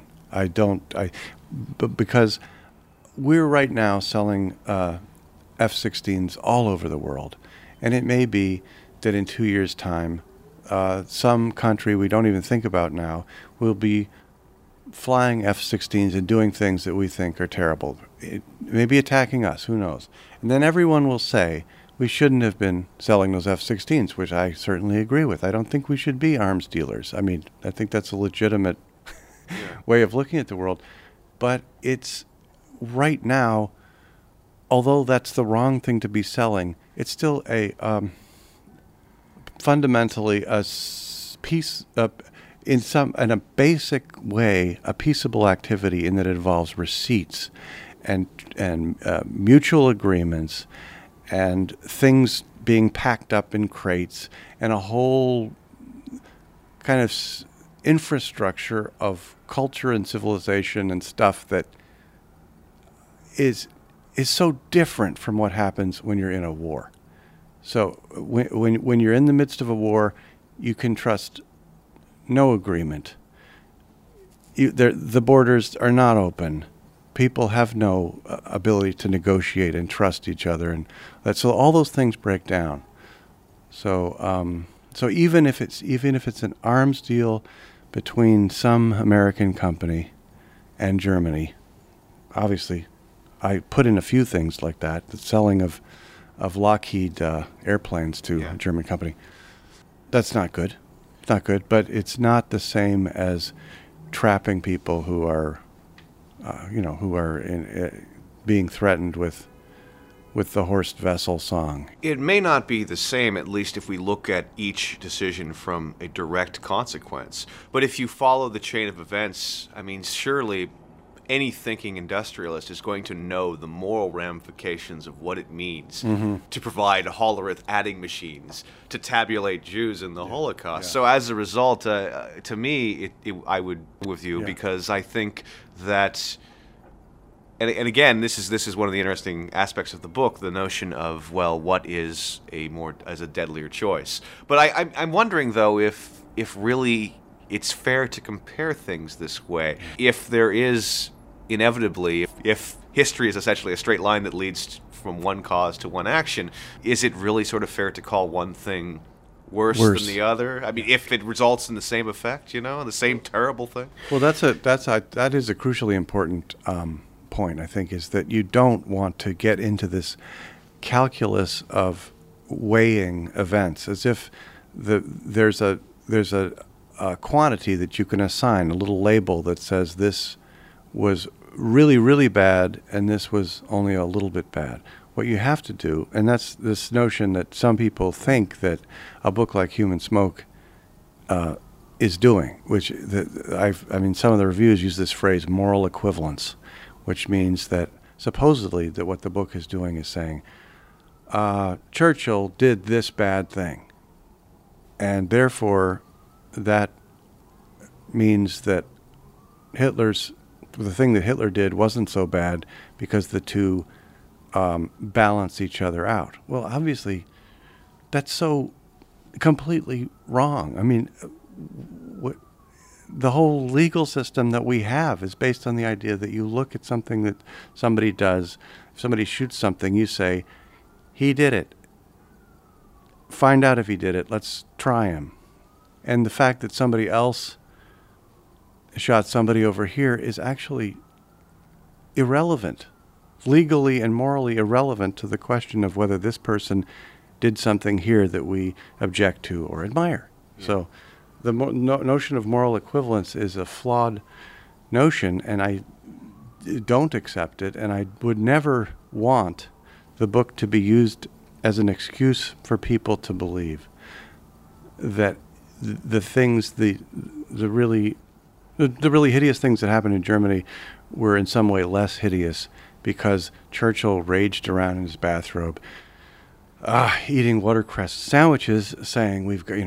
Because we're right now selling F-16s all over the world, and it may be that in 2 years' time, some country we don't even think about now will be flying F-16s and doing things that we think are terrible. It may be attacking us, who knows? And then everyone will say, we shouldn't have been selling those F-16s, which I certainly agree with. I don't think we should be arms dealers. I mean, I think that's a legitimate way of looking at the world. But it's right now, although that's the wrong thing to be selling, it's still a fundamentally a piece in a basic way, a peaceable activity in that it involves receipts and mutual agreements and things being packed up in crates and a whole kind of infrastructure of culture and civilization and stuff that is so different from what happens when you're in a war. So when you're in the midst of a war, you can trust no agreement. The borders are not open. People have no ability to negotiate and trust each other, and so all those things break down. So even if it's an arms deal between some American company and Germany, obviously, I put in a few things like that. The selling of Lockheed airplanes to a German company. That's not good. It's not good, but it's not the same as trapping people who are being threatened with with the Horst Wessel song. It may not be the same, at least if we look at each decision from a direct consequence. But if you follow the chain of events, I mean, surely any thinking industrialist is going to know the moral ramifications of what it means to provide Hollerith adding machines to tabulate Jews in the Holocaust. So as a result, to me, I would with you because I think that. And again, this is one of the interesting aspects of the book, the notion of, well, what is as a deadlier choice. But I'm wondering, though, if really it's fair to compare things this way. If there is inevitably, if history is essentially a straight line that leads from one cause to one action, is it really sort of fair to call one thing worse than the other? I mean, if it results in the same effect, the same terrible thing. Well, that is a crucially important point, I think, is that you don't want to get into this calculus of weighing events as if there's a quantity that you can assign, a little label that says this was really, really bad and this was only a little bit bad. What you have to do, and that's this notion that some people think that a book like Human Smoke is doing, which some of the reviews use this phrase, moral equivalence, which means that supposedly that what the book is doing is saying, Churchill did this bad thing, and therefore that means that the thing that Hitler did wasn't so bad because the two balance each other out. Well, obviously, that's so completely wrong. I mean, the whole legal system that we have is based on the idea that you look at something that somebody does. If somebody shoots something, you say, he did it. Find out if he did it. Let's try him. And the fact that somebody else shot somebody over here is actually irrelevant, legally and morally irrelevant to the question of whether this person did something here that we object to or admire. Yeah. So the notion of moral equivalence is a flawed notion, and I don't accept it, and I would never want the book to be used as an excuse for people to believe that the really hideous things that happened in Germany were in some way less hideous because Churchill raged around in his bathrobe, eating watercress sandwiches, saying, "We've got,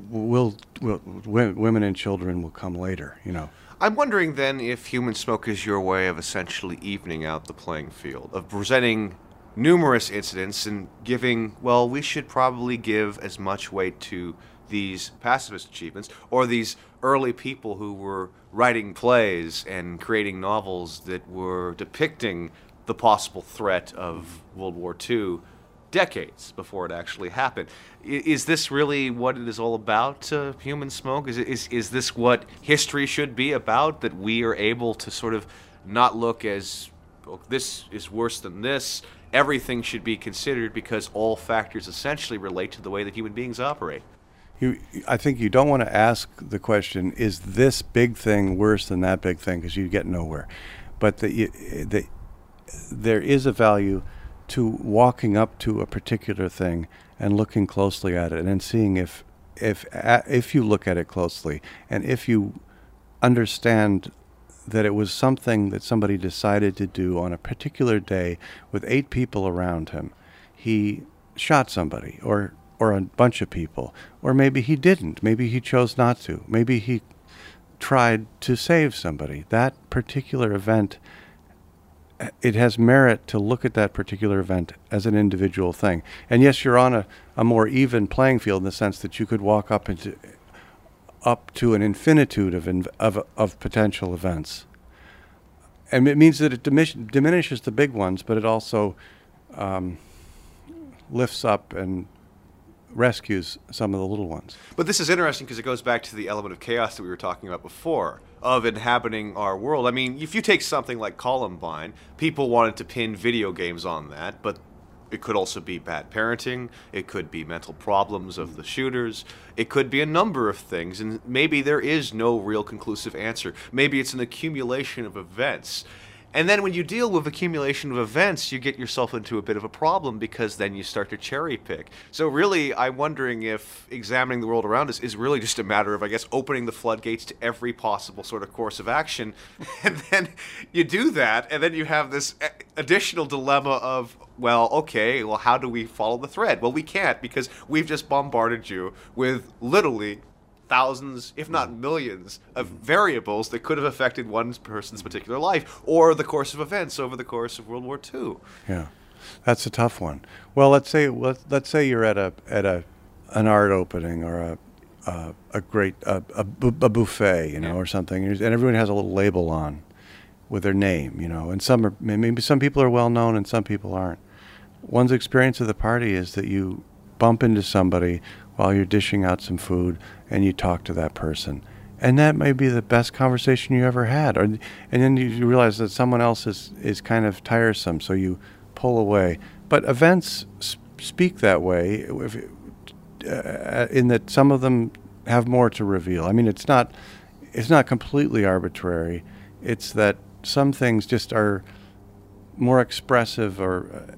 women and children will come later." I'm wondering then if Human Smoke is your way of essentially evening out the playing field, of presenting numerous incidents and giving, well, we should probably give as much weight to these pacifist achievements, or these early people who were writing plays and creating novels that were depicting the possible threat of World War II decades before it actually happened. Is this really what it is all about, Human Smoke? Is this what history should be about, that we are able to sort of not look as, oh, this is worse than this, everything should be considered because all factors essentially relate to the way that human beings operate? I think you don't want to ask the question, is this big thing worse than that big thing, because you get nowhere. But there is a value to walking up to a particular thing and looking closely at it and then seeing if you look at it closely and if you understand that it was something that somebody decided to do on a particular day with 8 people around him. He shot somebody or a bunch of people, or maybe he didn't. Maybe he chose not to. Maybe he tried to save somebody. That particular event, it has merit to look at that particular event as an individual thing. And yes, you're on a more even playing field in the sense that you could walk up to an infinitude of potential events. And it means that it diminishes the big ones, but it also lifts up and rescues some of the little ones. But this is interesting because it goes back to the element of chaos that we were talking about before, of inhabiting our world. I mean, if you take something like Columbine, people wanted to pin video games on that, but it could also be bad parenting, it could be mental problems of the shooters, it could be a number of things, and maybe there is no real conclusive answer. Maybe it's an accumulation of events. And then when you deal with accumulation of events, you get yourself into a bit of a problem because then you start to cherry pick. So really, I'm wondering if examining the world around us is really just a matter of, I guess, opening the floodgates to every possible sort of course of action. And then you do that, and then you have this additional dilemma of, well, okay, well, how do we follow the thread? Well, we can't, because we've just bombarded you with literally thousands, if not millions, of variables that could have affected one person's particular life or the course of events over the course of World War II. Yeah, that's a tough one. Well, let's say you're at an art opening or a buffet, or something, and everyone has a little label on with their name, and maybe some people are well known and some people aren't. One's experience of the party is that you bump into somebody while you're dishing out some food, and you talk to that person. And that may be the best conversation you ever had. And then you realize that someone else is kind of tiresome, so you pull away. But events speak that way, in that some of them have more to reveal. I mean, it's not completely arbitrary. It's that some things just are more expressive or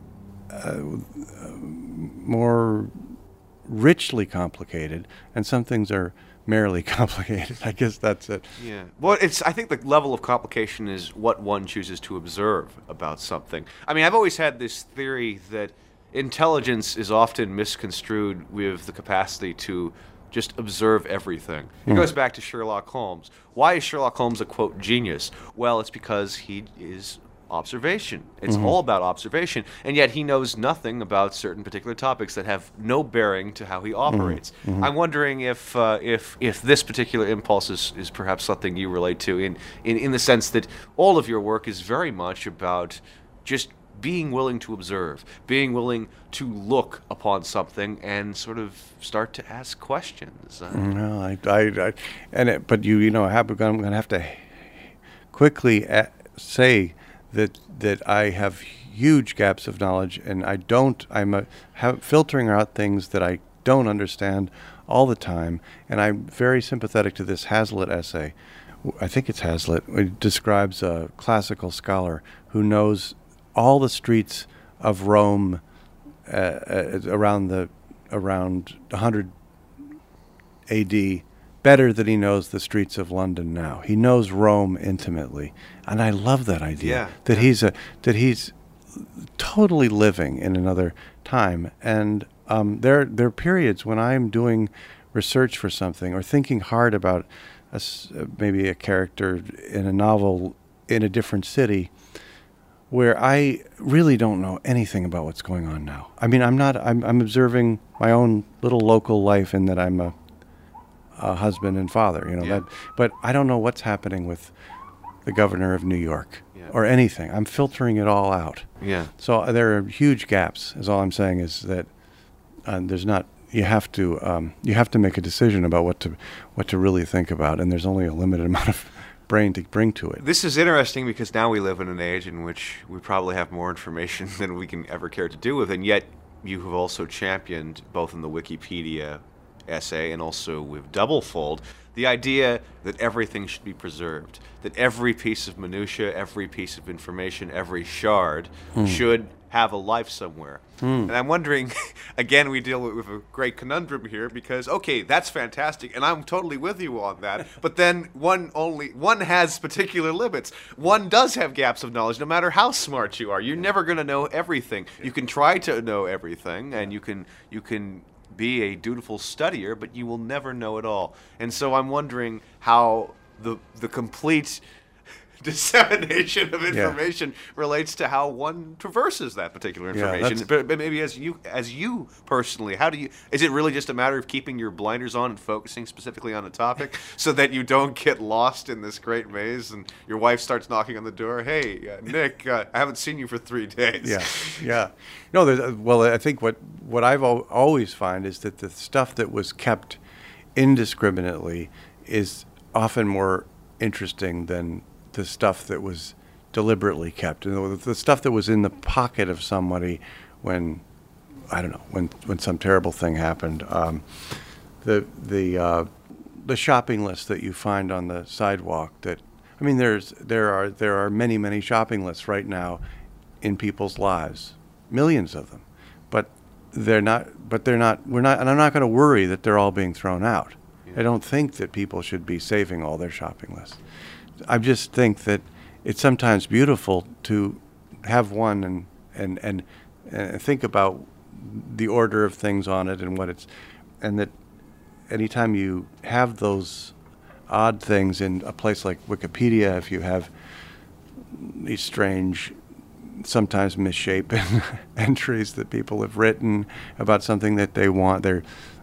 more richly complicated, and some things are merely complicated. I guess that's it. Yeah. Well, I think the level of complication is what one chooses to observe about something. I mean, I've always had this theory that intelligence is often misconstrued with the capacity to just observe everything. It goes back to Sherlock Holmes. Why is Sherlock Holmes a, quote, genius? Well, it's because he is observation. It's all about observation, and yet he knows nothing about certain particular topics that have no bearing to how he operates. I'm wondering if this particular impulse is perhaps something you relate to in the sense that all of your work is very much about just being willing to observe, being willing to look upon something and sort of start to ask questions. No, but I'm going to have to quickly say that I have huge gaps of knowledge, and I'm filtering out things that I don't understand all the time, and I'm very sympathetic to this Hazlitt essay. I think it's Hazlitt. It describes a classical scholar who knows all the streets of Rome around 100 AD better than he knows the streets of London now. He knows Rome intimately, and I love that idea. He's totally living in another time. And there are periods when I'm doing research for something or thinking hard about maybe a character in a novel in a different city, where I really don't know anything about what's going on now. I mean, I'm observing my own little local life in that I'm a husband and father, but I don't know what's happening with the governor of New York or anything. I'm filtering it all out. Yeah. So there are huge gaps. Is all I'm saying is that there's not. You have to make a decision about what to really think about, and there's only a limited amount of brain to bring to it. This is interesting because now we live in an age in which we probably have more information than we can ever care to do with, and yet you have also championed, both in the Wikipedia essay and also with Doublefold, the idea that everything should be preserved, that every piece of minutia, every piece of information, every shard should have a life somewhere. And I'm wondering, again, we deal with a great conundrum here because, okay, that's fantastic, and I'm totally with you on that, but then one has particular limits. One does have gaps of knowledge, no matter how smart you are. You're never going to know everything. You can try to know everything, and you can be a dutiful studier, but you will never know it all. And so I'm wondering how the complete dissemination of information relates to how one traverses that particular information. But maybe as you personally, is it really just a matter of keeping your blinders on and focusing specifically on a topic so that you don't get lost in this great maze and your wife starts knocking on the door, hey, Nick, I haven't seen you for 3 days. Yeah. No, well, I think what I've always find is that the stuff that was kept indiscriminately is often more interesting than the stuff that was deliberately kept. The stuff that was in the pocket of somebody when some terrible thing happened. The shopping list that you find on the sidewalk that I mean, there are many shopping lists right now in people's lives, millions of them, but they're not. We're not, and I'm not going to worry that they're all being thrown out. I don't think that people should be saving all their shopping lists. I just think that it's sometimes beautiful to have one and think about the order of things on it and what it's, and that anytime you have those odd things in a place like Wikipedia, if you have these strange, sometimes misshapen entries that people have written about something that they want, they're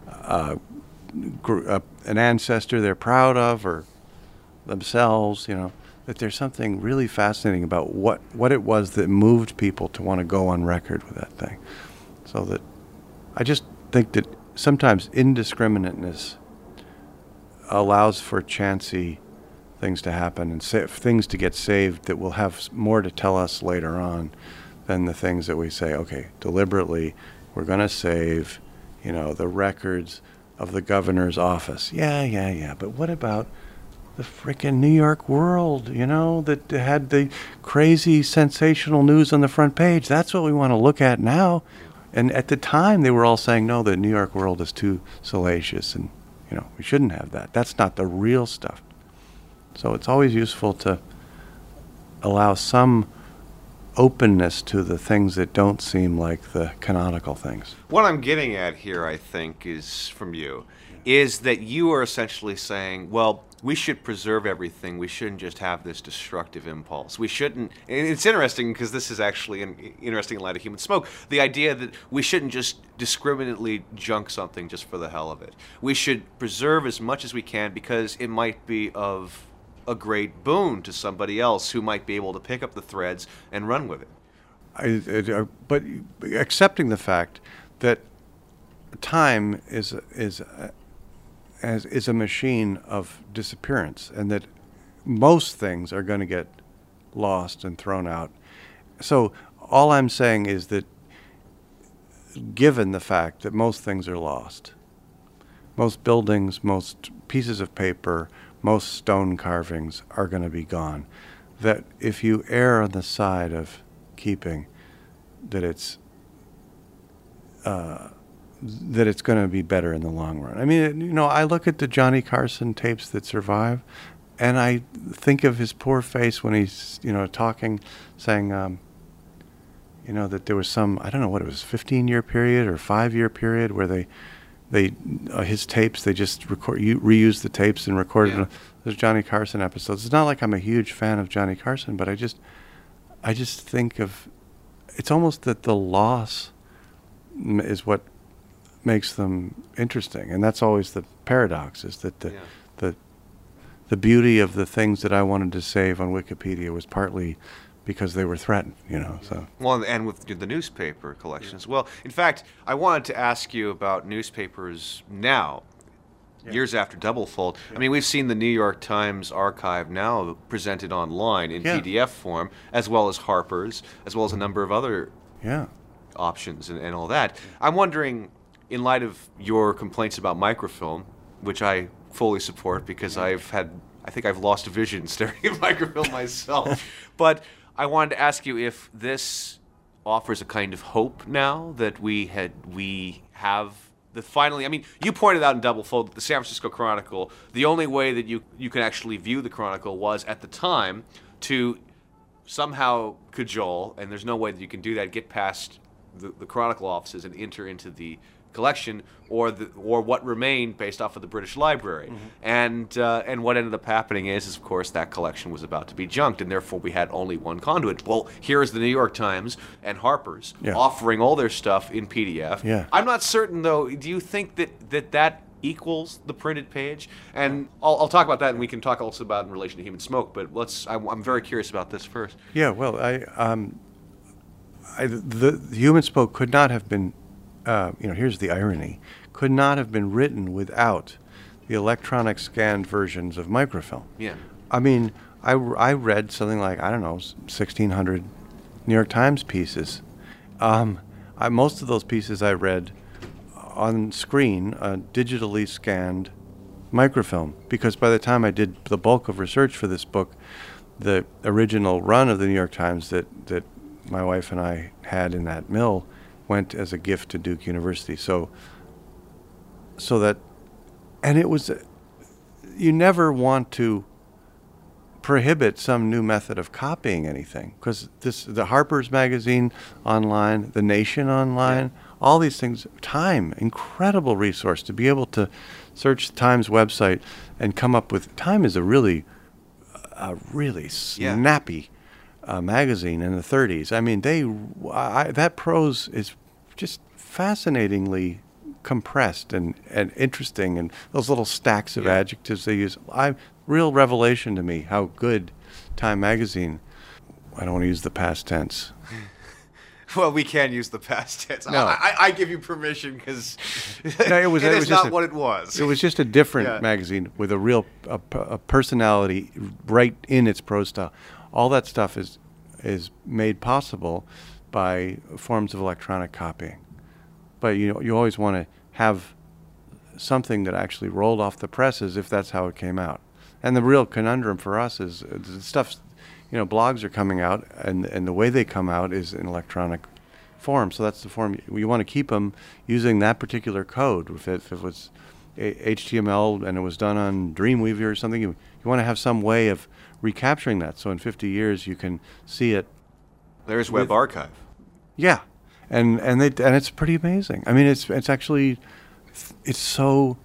an ancestor they're proud of, or themselves, that there's something really fascinating about what it was that moved people to want to go on record with that thing. So that I just think that sometimes indiscriminateness allows for chancy things to happen and things to get saved that will have more to tell us later on than the things that we say, okay, deliberately, we're going to save, the records of the governor's office. Yeah. But what about the frickin' New York World, that had the crazy sensational news on the front page? That's what we want to look at now. And at the time, they were all saying, no, the New York World is too salacious, and we shouldn't have that. That's not the real stuff. So it's always useful to allow some openness to the things that don't seem like the canonical things. What I'm getting at here, I think, is from you, is that you are essentially saying, well, we should preserve everything. We shouldn't just have this destructive impulse. We shouldn't, and it's interesting because this is actually interesting in light of Human Smoke, the idea that we shouldn't just discriminately junk something just for the hell of it. We should preserve as much as we can because it might be of a great boon to somebody else who might be able to pick up the threads and run with it. But accepting the fact that time is a machine of disappearance, and that most things are going to get lost and thrown out. So all I'm saying is that given the fact that most things are lost, most buildings, most pieces of paper, most stone carvings are going to be gone, that if you err on the side of keeping, that it's going to be better in the long run. I mean, I look at the Johnny Carson tapes that survive, and I think of his poor face when he's, talking, saying, that there was some, I don't know what it was, 15-year period or 5-year period where they his tapes, they just reused the tapes and recorded those Johnny Carson episodes. It's not like I'm a huge fan of Johnny Carson, but I just think of, it's almost that the loss is what makes them interesting, and that's always the paradox, is that the beauty of the things that I wanted to save on Wikipedia was partly because they were threatened, so. Well, and with the newspaper collections. Well, in fact, I wanted to ask you about newspapers now, years after Doublefold. I mean, we've seen the New York Times archive now presented online in PDF form, as well as Harper's, as well as a number of other options and all that. I'm wondering, in light of your complaints about microfilm, which I fully support because I think I've lost vision staring at microfilm myself, but I wanted to ask you if this offers a kind of hope now that we have the finally. I mean, you pointed out in Doublefold that the San Francisco Chronicle, the only way that you can actually view the Chronicle was at the time to somehow cajole, and there's no way that you can do that, get past the Chronicle offices and enter into the collection or what remained based off of the British Library. Mm-hmm. And what ended up happening is of course that collection was about to be junked, and therefore we had only one conduit. Well, here is the New York Times and Harper's offering all their stuff in PDF. Yeah. I'm not certain though, do you think that equals the printed page? And I'll talk about that, and we can talk also about in relation to Human Smoke, but I'm very curious about this first. Yeah, well, the Human Smoke could not have been, here's the irony, could not have been written without the electronic scanned versions of microfilm. Yeah. I mean, I read something like, 1,600 New York Times pieces. Most of those pieces I read on screen, digitally scanned microfilm, because by the time I did the bulk of research for this book, the original run of the New York Times that my wife and I had in that mill went as a gift to Duke University. So that, and it was, you never want to prohibit some new method of copying anything, because the Harper's Magazine online, the Nation online, all these things, Time, incredible resource to be able to search Time's website and come up with. Time is a really snappy magazine in the 30s. I mean, that prose is just fascinatingly compressed and interesting, and those little stacks of adjectives they use. Real revelation to me how good Time magazine. I don't want to use the past tense. Well, we can use the past tense. No. I give you permission because no, it was not just what it was. It was just a different magazine with a real a personality right in its prose style. All that stuff is made possible by forms of electronic copying. But you always want to have something that actually rolled off the presses if that's how it came out. And the real conundrum for us is the stuff, blogs are coming out, and the way they come out is in electronic form. So that's the form you want to keep them using that particular code. If it was HTML and it was done on Dreamweaver or something, you want to have some way of recapturing that. So in 50 years you can see it. There's Web Archive. Yeah, and it's pretty amazing. I mean, it's actually so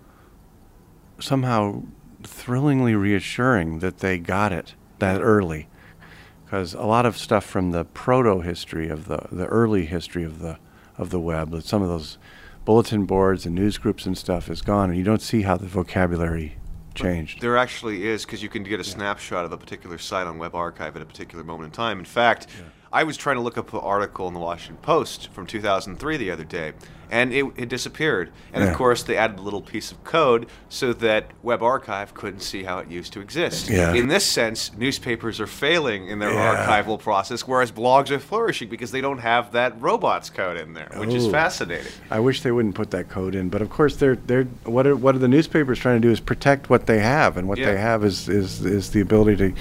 somehow thrillingly reassuring that they got it that early, because a lot of stuff from the proto-history of the early history of the web, some of those bulletin boards and news groups and stuff is gone, and you don't see how the vocabulary changed. But there actually is, because you can get a snapshot of a particular site on Web Archive at a particular moment in time. In fact, I was trying to look up an article in the Washington Post from 2003 the other day, and it disappeared. And of course, they added a little piece of code so that Web Archive couldn't see how it used to exist. Yeah. In this sense, newspapers are failing in their archival process, whereas blogs are flourishing because they don't have that robots code in there, which is fascinating. I wish they wouldn't put that code in, but of course, what are the newspapers trying to do is protect what they have, and what they have is the ability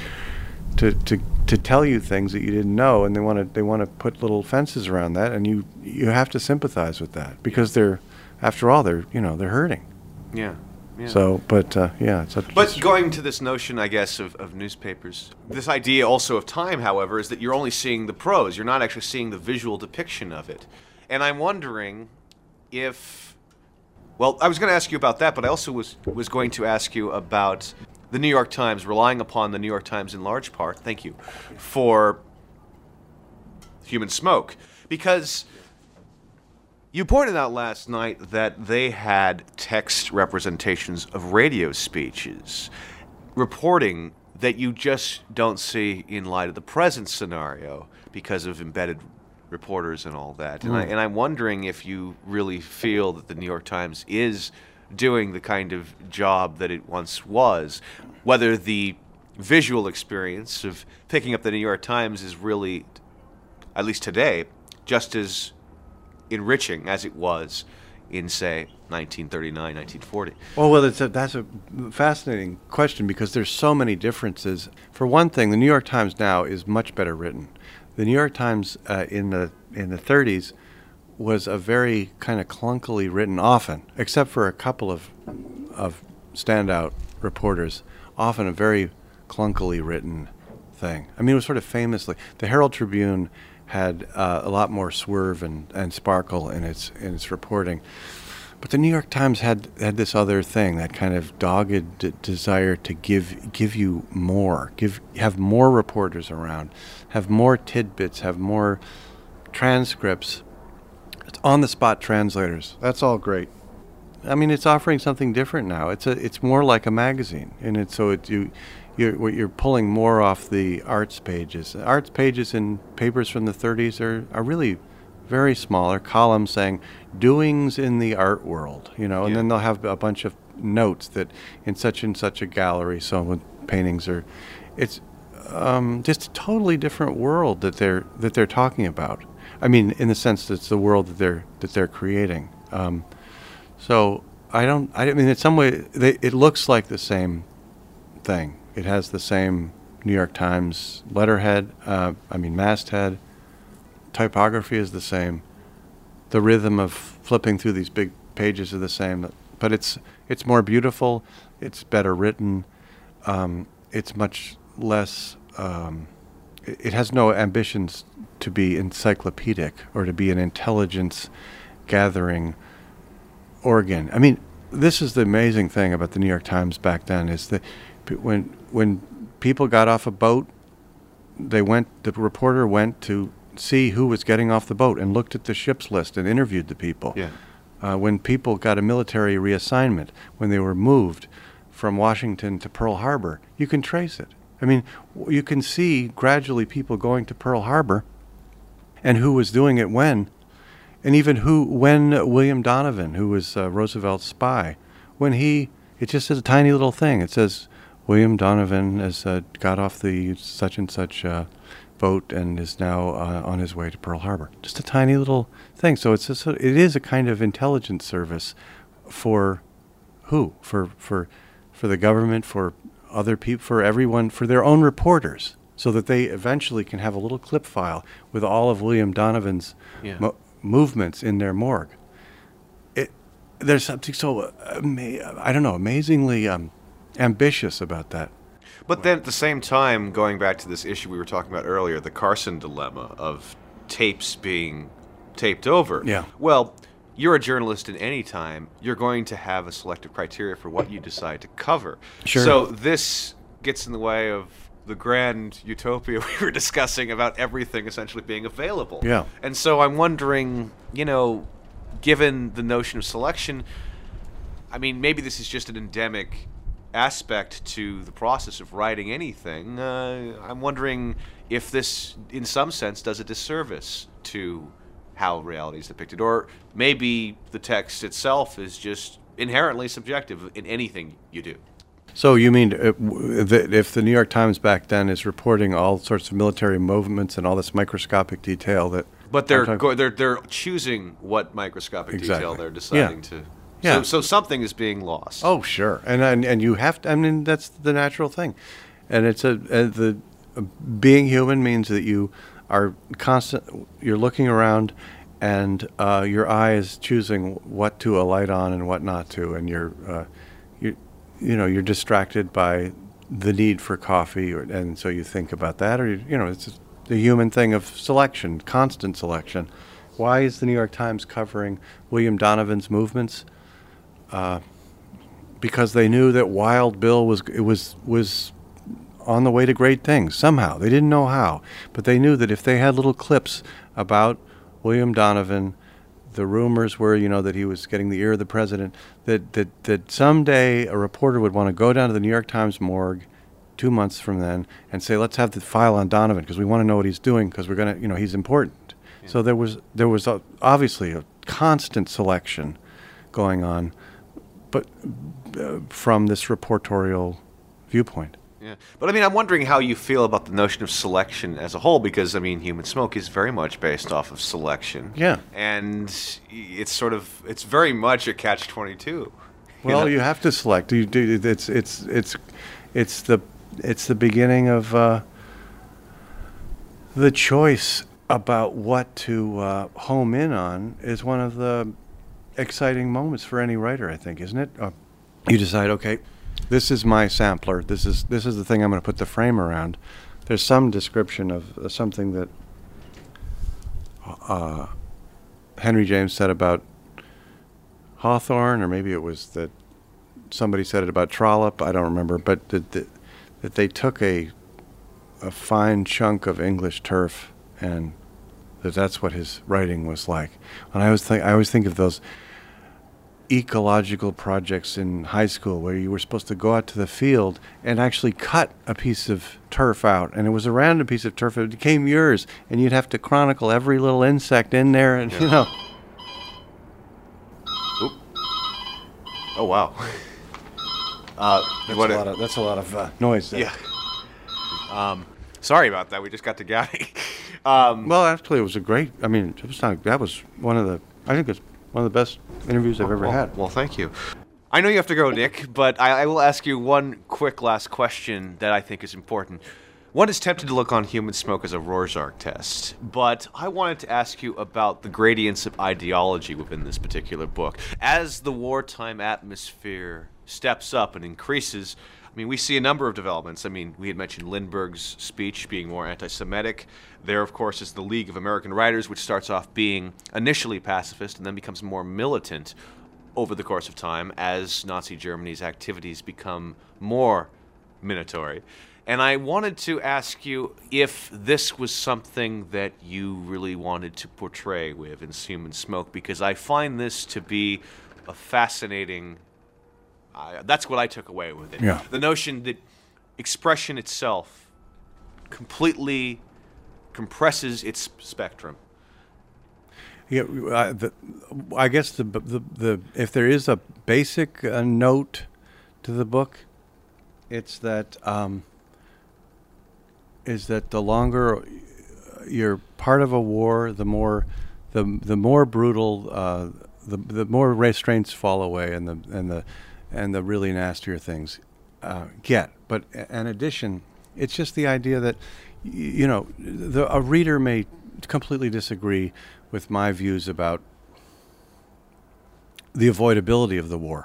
to tell you things that you didn't know, and they want to put little fences around that, and you have to sympathize with that, because after all they're hurting. Yeah. So, but But going to this notion, I guess, of newspapers, this idea also of Time, however, is that you're only seeing the prose. You're not actually seeing the visual depiction of it. And I'm wondering if, well, I was going to ask you about that, but I also was going to ask you about the New York Times, relying upon the New York Times in large part, thank you, for Human Smoke. Because you pointed out last night that they had text representations of radio speeches, reporting that you just don't see in light of the present scenario because of embedded reporters and all that. And I'm wondering if you really feel that the New York Times is doing the kind of job that it once was, whether the visual experience of picking up the New York Times is really, at least today, just as enriching as it was in, say, 1939, 1940. Well, that's a fascinating question, because there's so many differences. For one thing, the New York Times now is much better written. The New York Times in the 30s was a very kind of clunkily written, often, except for a couple of standout reporters, often a very clunkily written thing. I mean, it was sort of famously, the Herald Tribune had a lot more swerve and sparkle in its reporting, but the New York Times had this other thing, that kind of dogged desire to give you more, have more reporters around, have more tidbits, have more transcripts. It's on-the-spot translators. That's all great. I mean, it's offering something different now. It's more like a magazine, and you're pulling more off the arts pages. Arts pages in papers from the 30s are really very small. They're columns saying doings in the art world, and then they'll have a bunch of notes that in such and such a gallery, so with paintings it's just a totally different world that they're talking about. I mean, in the sense that it's the world that they're creating. So I mean, in some way, it looks like the same thing. It has the same New York Times letterhead, masthead. Typography is the same. The rhythm of flipping through these big pages are the same. But it's more beautiful. It's better written. It's much less. It has no ambitions to be encyclopedic or to be an intelligence gathering organ. I mean, this is the amazing thing about the New York Times back then, is that when people got off a boat, the reporter went to see who was getting off the boat and looked at the ship's list and interviewed the people. Yeah. When people got a military reassignment, when they were moved from Washington to Pearl Harbor, you can trace it. I mean, you can see gradually people going to Pearl Harbor and who was doing it when. And even when William Donovan, who was Roosevelt's spy, it just says a tiny little thing. It says, William Donovan has got off the such and such boat and is now on his way to Pearl Harbor. Just a tiny little thing. So it is a kind of intelligence service for who? For the government, for other people, for everyone, for their own reporters, so that they eventually can have a little clip file with all of William Donovan's movements in their morgue. There's something so, amazingly ambitious about that. But then at the same time, going back to this issue we were talking about earlier, the Carson dilemma of tapes being taped over. Yeah. Well, you're a journalist in any time. You're going to have a selective criteria for what you decide to cover. Sure. So this gets in the way of the grand utopia we were discussing about everything essentially being available. Yeah. And so I'm wondering, given the notion of selection, I mean, maybe this is just an endemic aspect to the process of writing anything. I'm wondering if this, in some sense, does a disservice to how reality is depicted, or maybe the text itself is just inherently subjective in anything you do. So you mean that if the New York Times back then is reporting all sorts of military movements and all this microscopic detail that, but they're choosing what microscopic detail they're deciding to. Yeah. So something is being lost. Oh, sure, and you have to. I mean, that's the natural thing, and it's being human means that you are constant. You're looking around, and your eye is choosing what to alight on and what not to, and you're distracted by the need for coffee, and so you think about that, or it's just the human thing of selection, constant selection. Why is the New York Times covering William Donovan's movements? Because they knew that Wild Bill was on the way to great things somehow. They didn't know how, but they knew that if they had little clips about William Donovan, the rumors were, that he was getting the ear of the president, that someday a reporter would want to go down to the New York Times morgue 2 months from then and say, let's have the file on Donovan because we want to know what he's doing because we're going to, he's important. Yeah. So there was obviously a constant selection going on, but from this reportorial viewpoint. Yeah, but I mean, I'm wondering how you feel about the notion of selection as a whole, because I mean, Human Smoke is very much based off of selection. Yeah, and it's very much a catch-22. Well, you have to select. It's the beginning of the choice about what to home in on is one of the exciting moments for any writer, I think, isn't it? You decide, okay, this is my sampler. This is the thing I'm going to put the frame around. There's some description of something that Henry James said about Hawthorne, or maybe it was that somebody said it about Trollope. I don't remember, but that they took a fine chunk of English turf, and that's what his writing was like. And I always think of those ecological projects in high school where you were supposed to go out to the field and actually cut a piece of turf out, and it was a random piece of turf. It became yours, and you'd have to chronicle every little insect in there, and Oop. Oh wow. That's a lot of noise there. Yeah. Sorry about that. We just got to gabbing. Well, actually, it was a great. I mean, that was one of the. I think it's one of the best interviews I've ever had. Well, thank you. I know you have to go, Nick, but I will ask you one quick last question that I think is important. One is tempted to look on human smoke as a Rorschach test, but I wanted to ask you about the gradients of ideology within this particular book. As the wartime atmosphere steps up and increases, I mean, we see a number of developments. I mean, we had mentioned Lindbergh's speech being more anti-Semitic. There, of course, is the League of American Writers, which starts off being initially pacifist and then becomes more militant over the course of time as Nazi Germany's activities become more minatory. And I wanted to ask you if this was something that you really wanted to portray with in Human Smoke, because I find this to be a fascinating... that's what I took away with it. Yeah. The notion that expression itself completely compresses its spectrum. Yeah, I guess the if there is a basic note to the book, it's that the longer you're part of a war, the more brutal, the more restraints fall away, and the really nastier things get. But in addition, it's just the idea that a reader may completely disagree with my views about the avoidability of the war.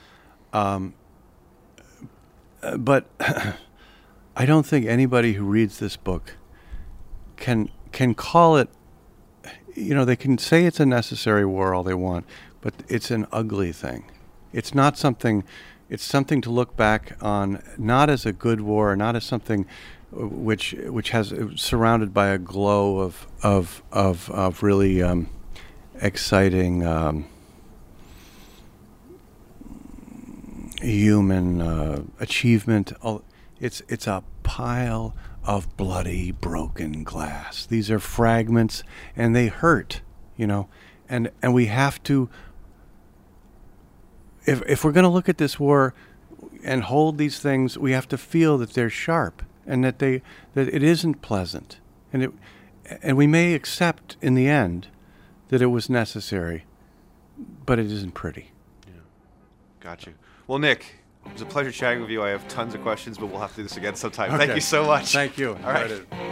But I don't think anybody who reads this book can call it, they can say it's a necessary war all they want, but it's an ugly thing. It's not something, it's something to look back on, not as a good war, not as something which has surrounded by a glow of really exciting human achievement. It's a pile of bloody broken glass. These are fragments, and they hurt, and we have to. If we're going to look at this war and hold these things, we have to feel that they're sharp and that it isn't pleasant, and we may accept in the end that it was necessary, but it isn't pretty. Yeah, got you. Well, Nick, it was a pleasure chatting with you. I have tons of questions, but we'll have to do this again sometime. Okay. Thank you so much. Thank you. All right.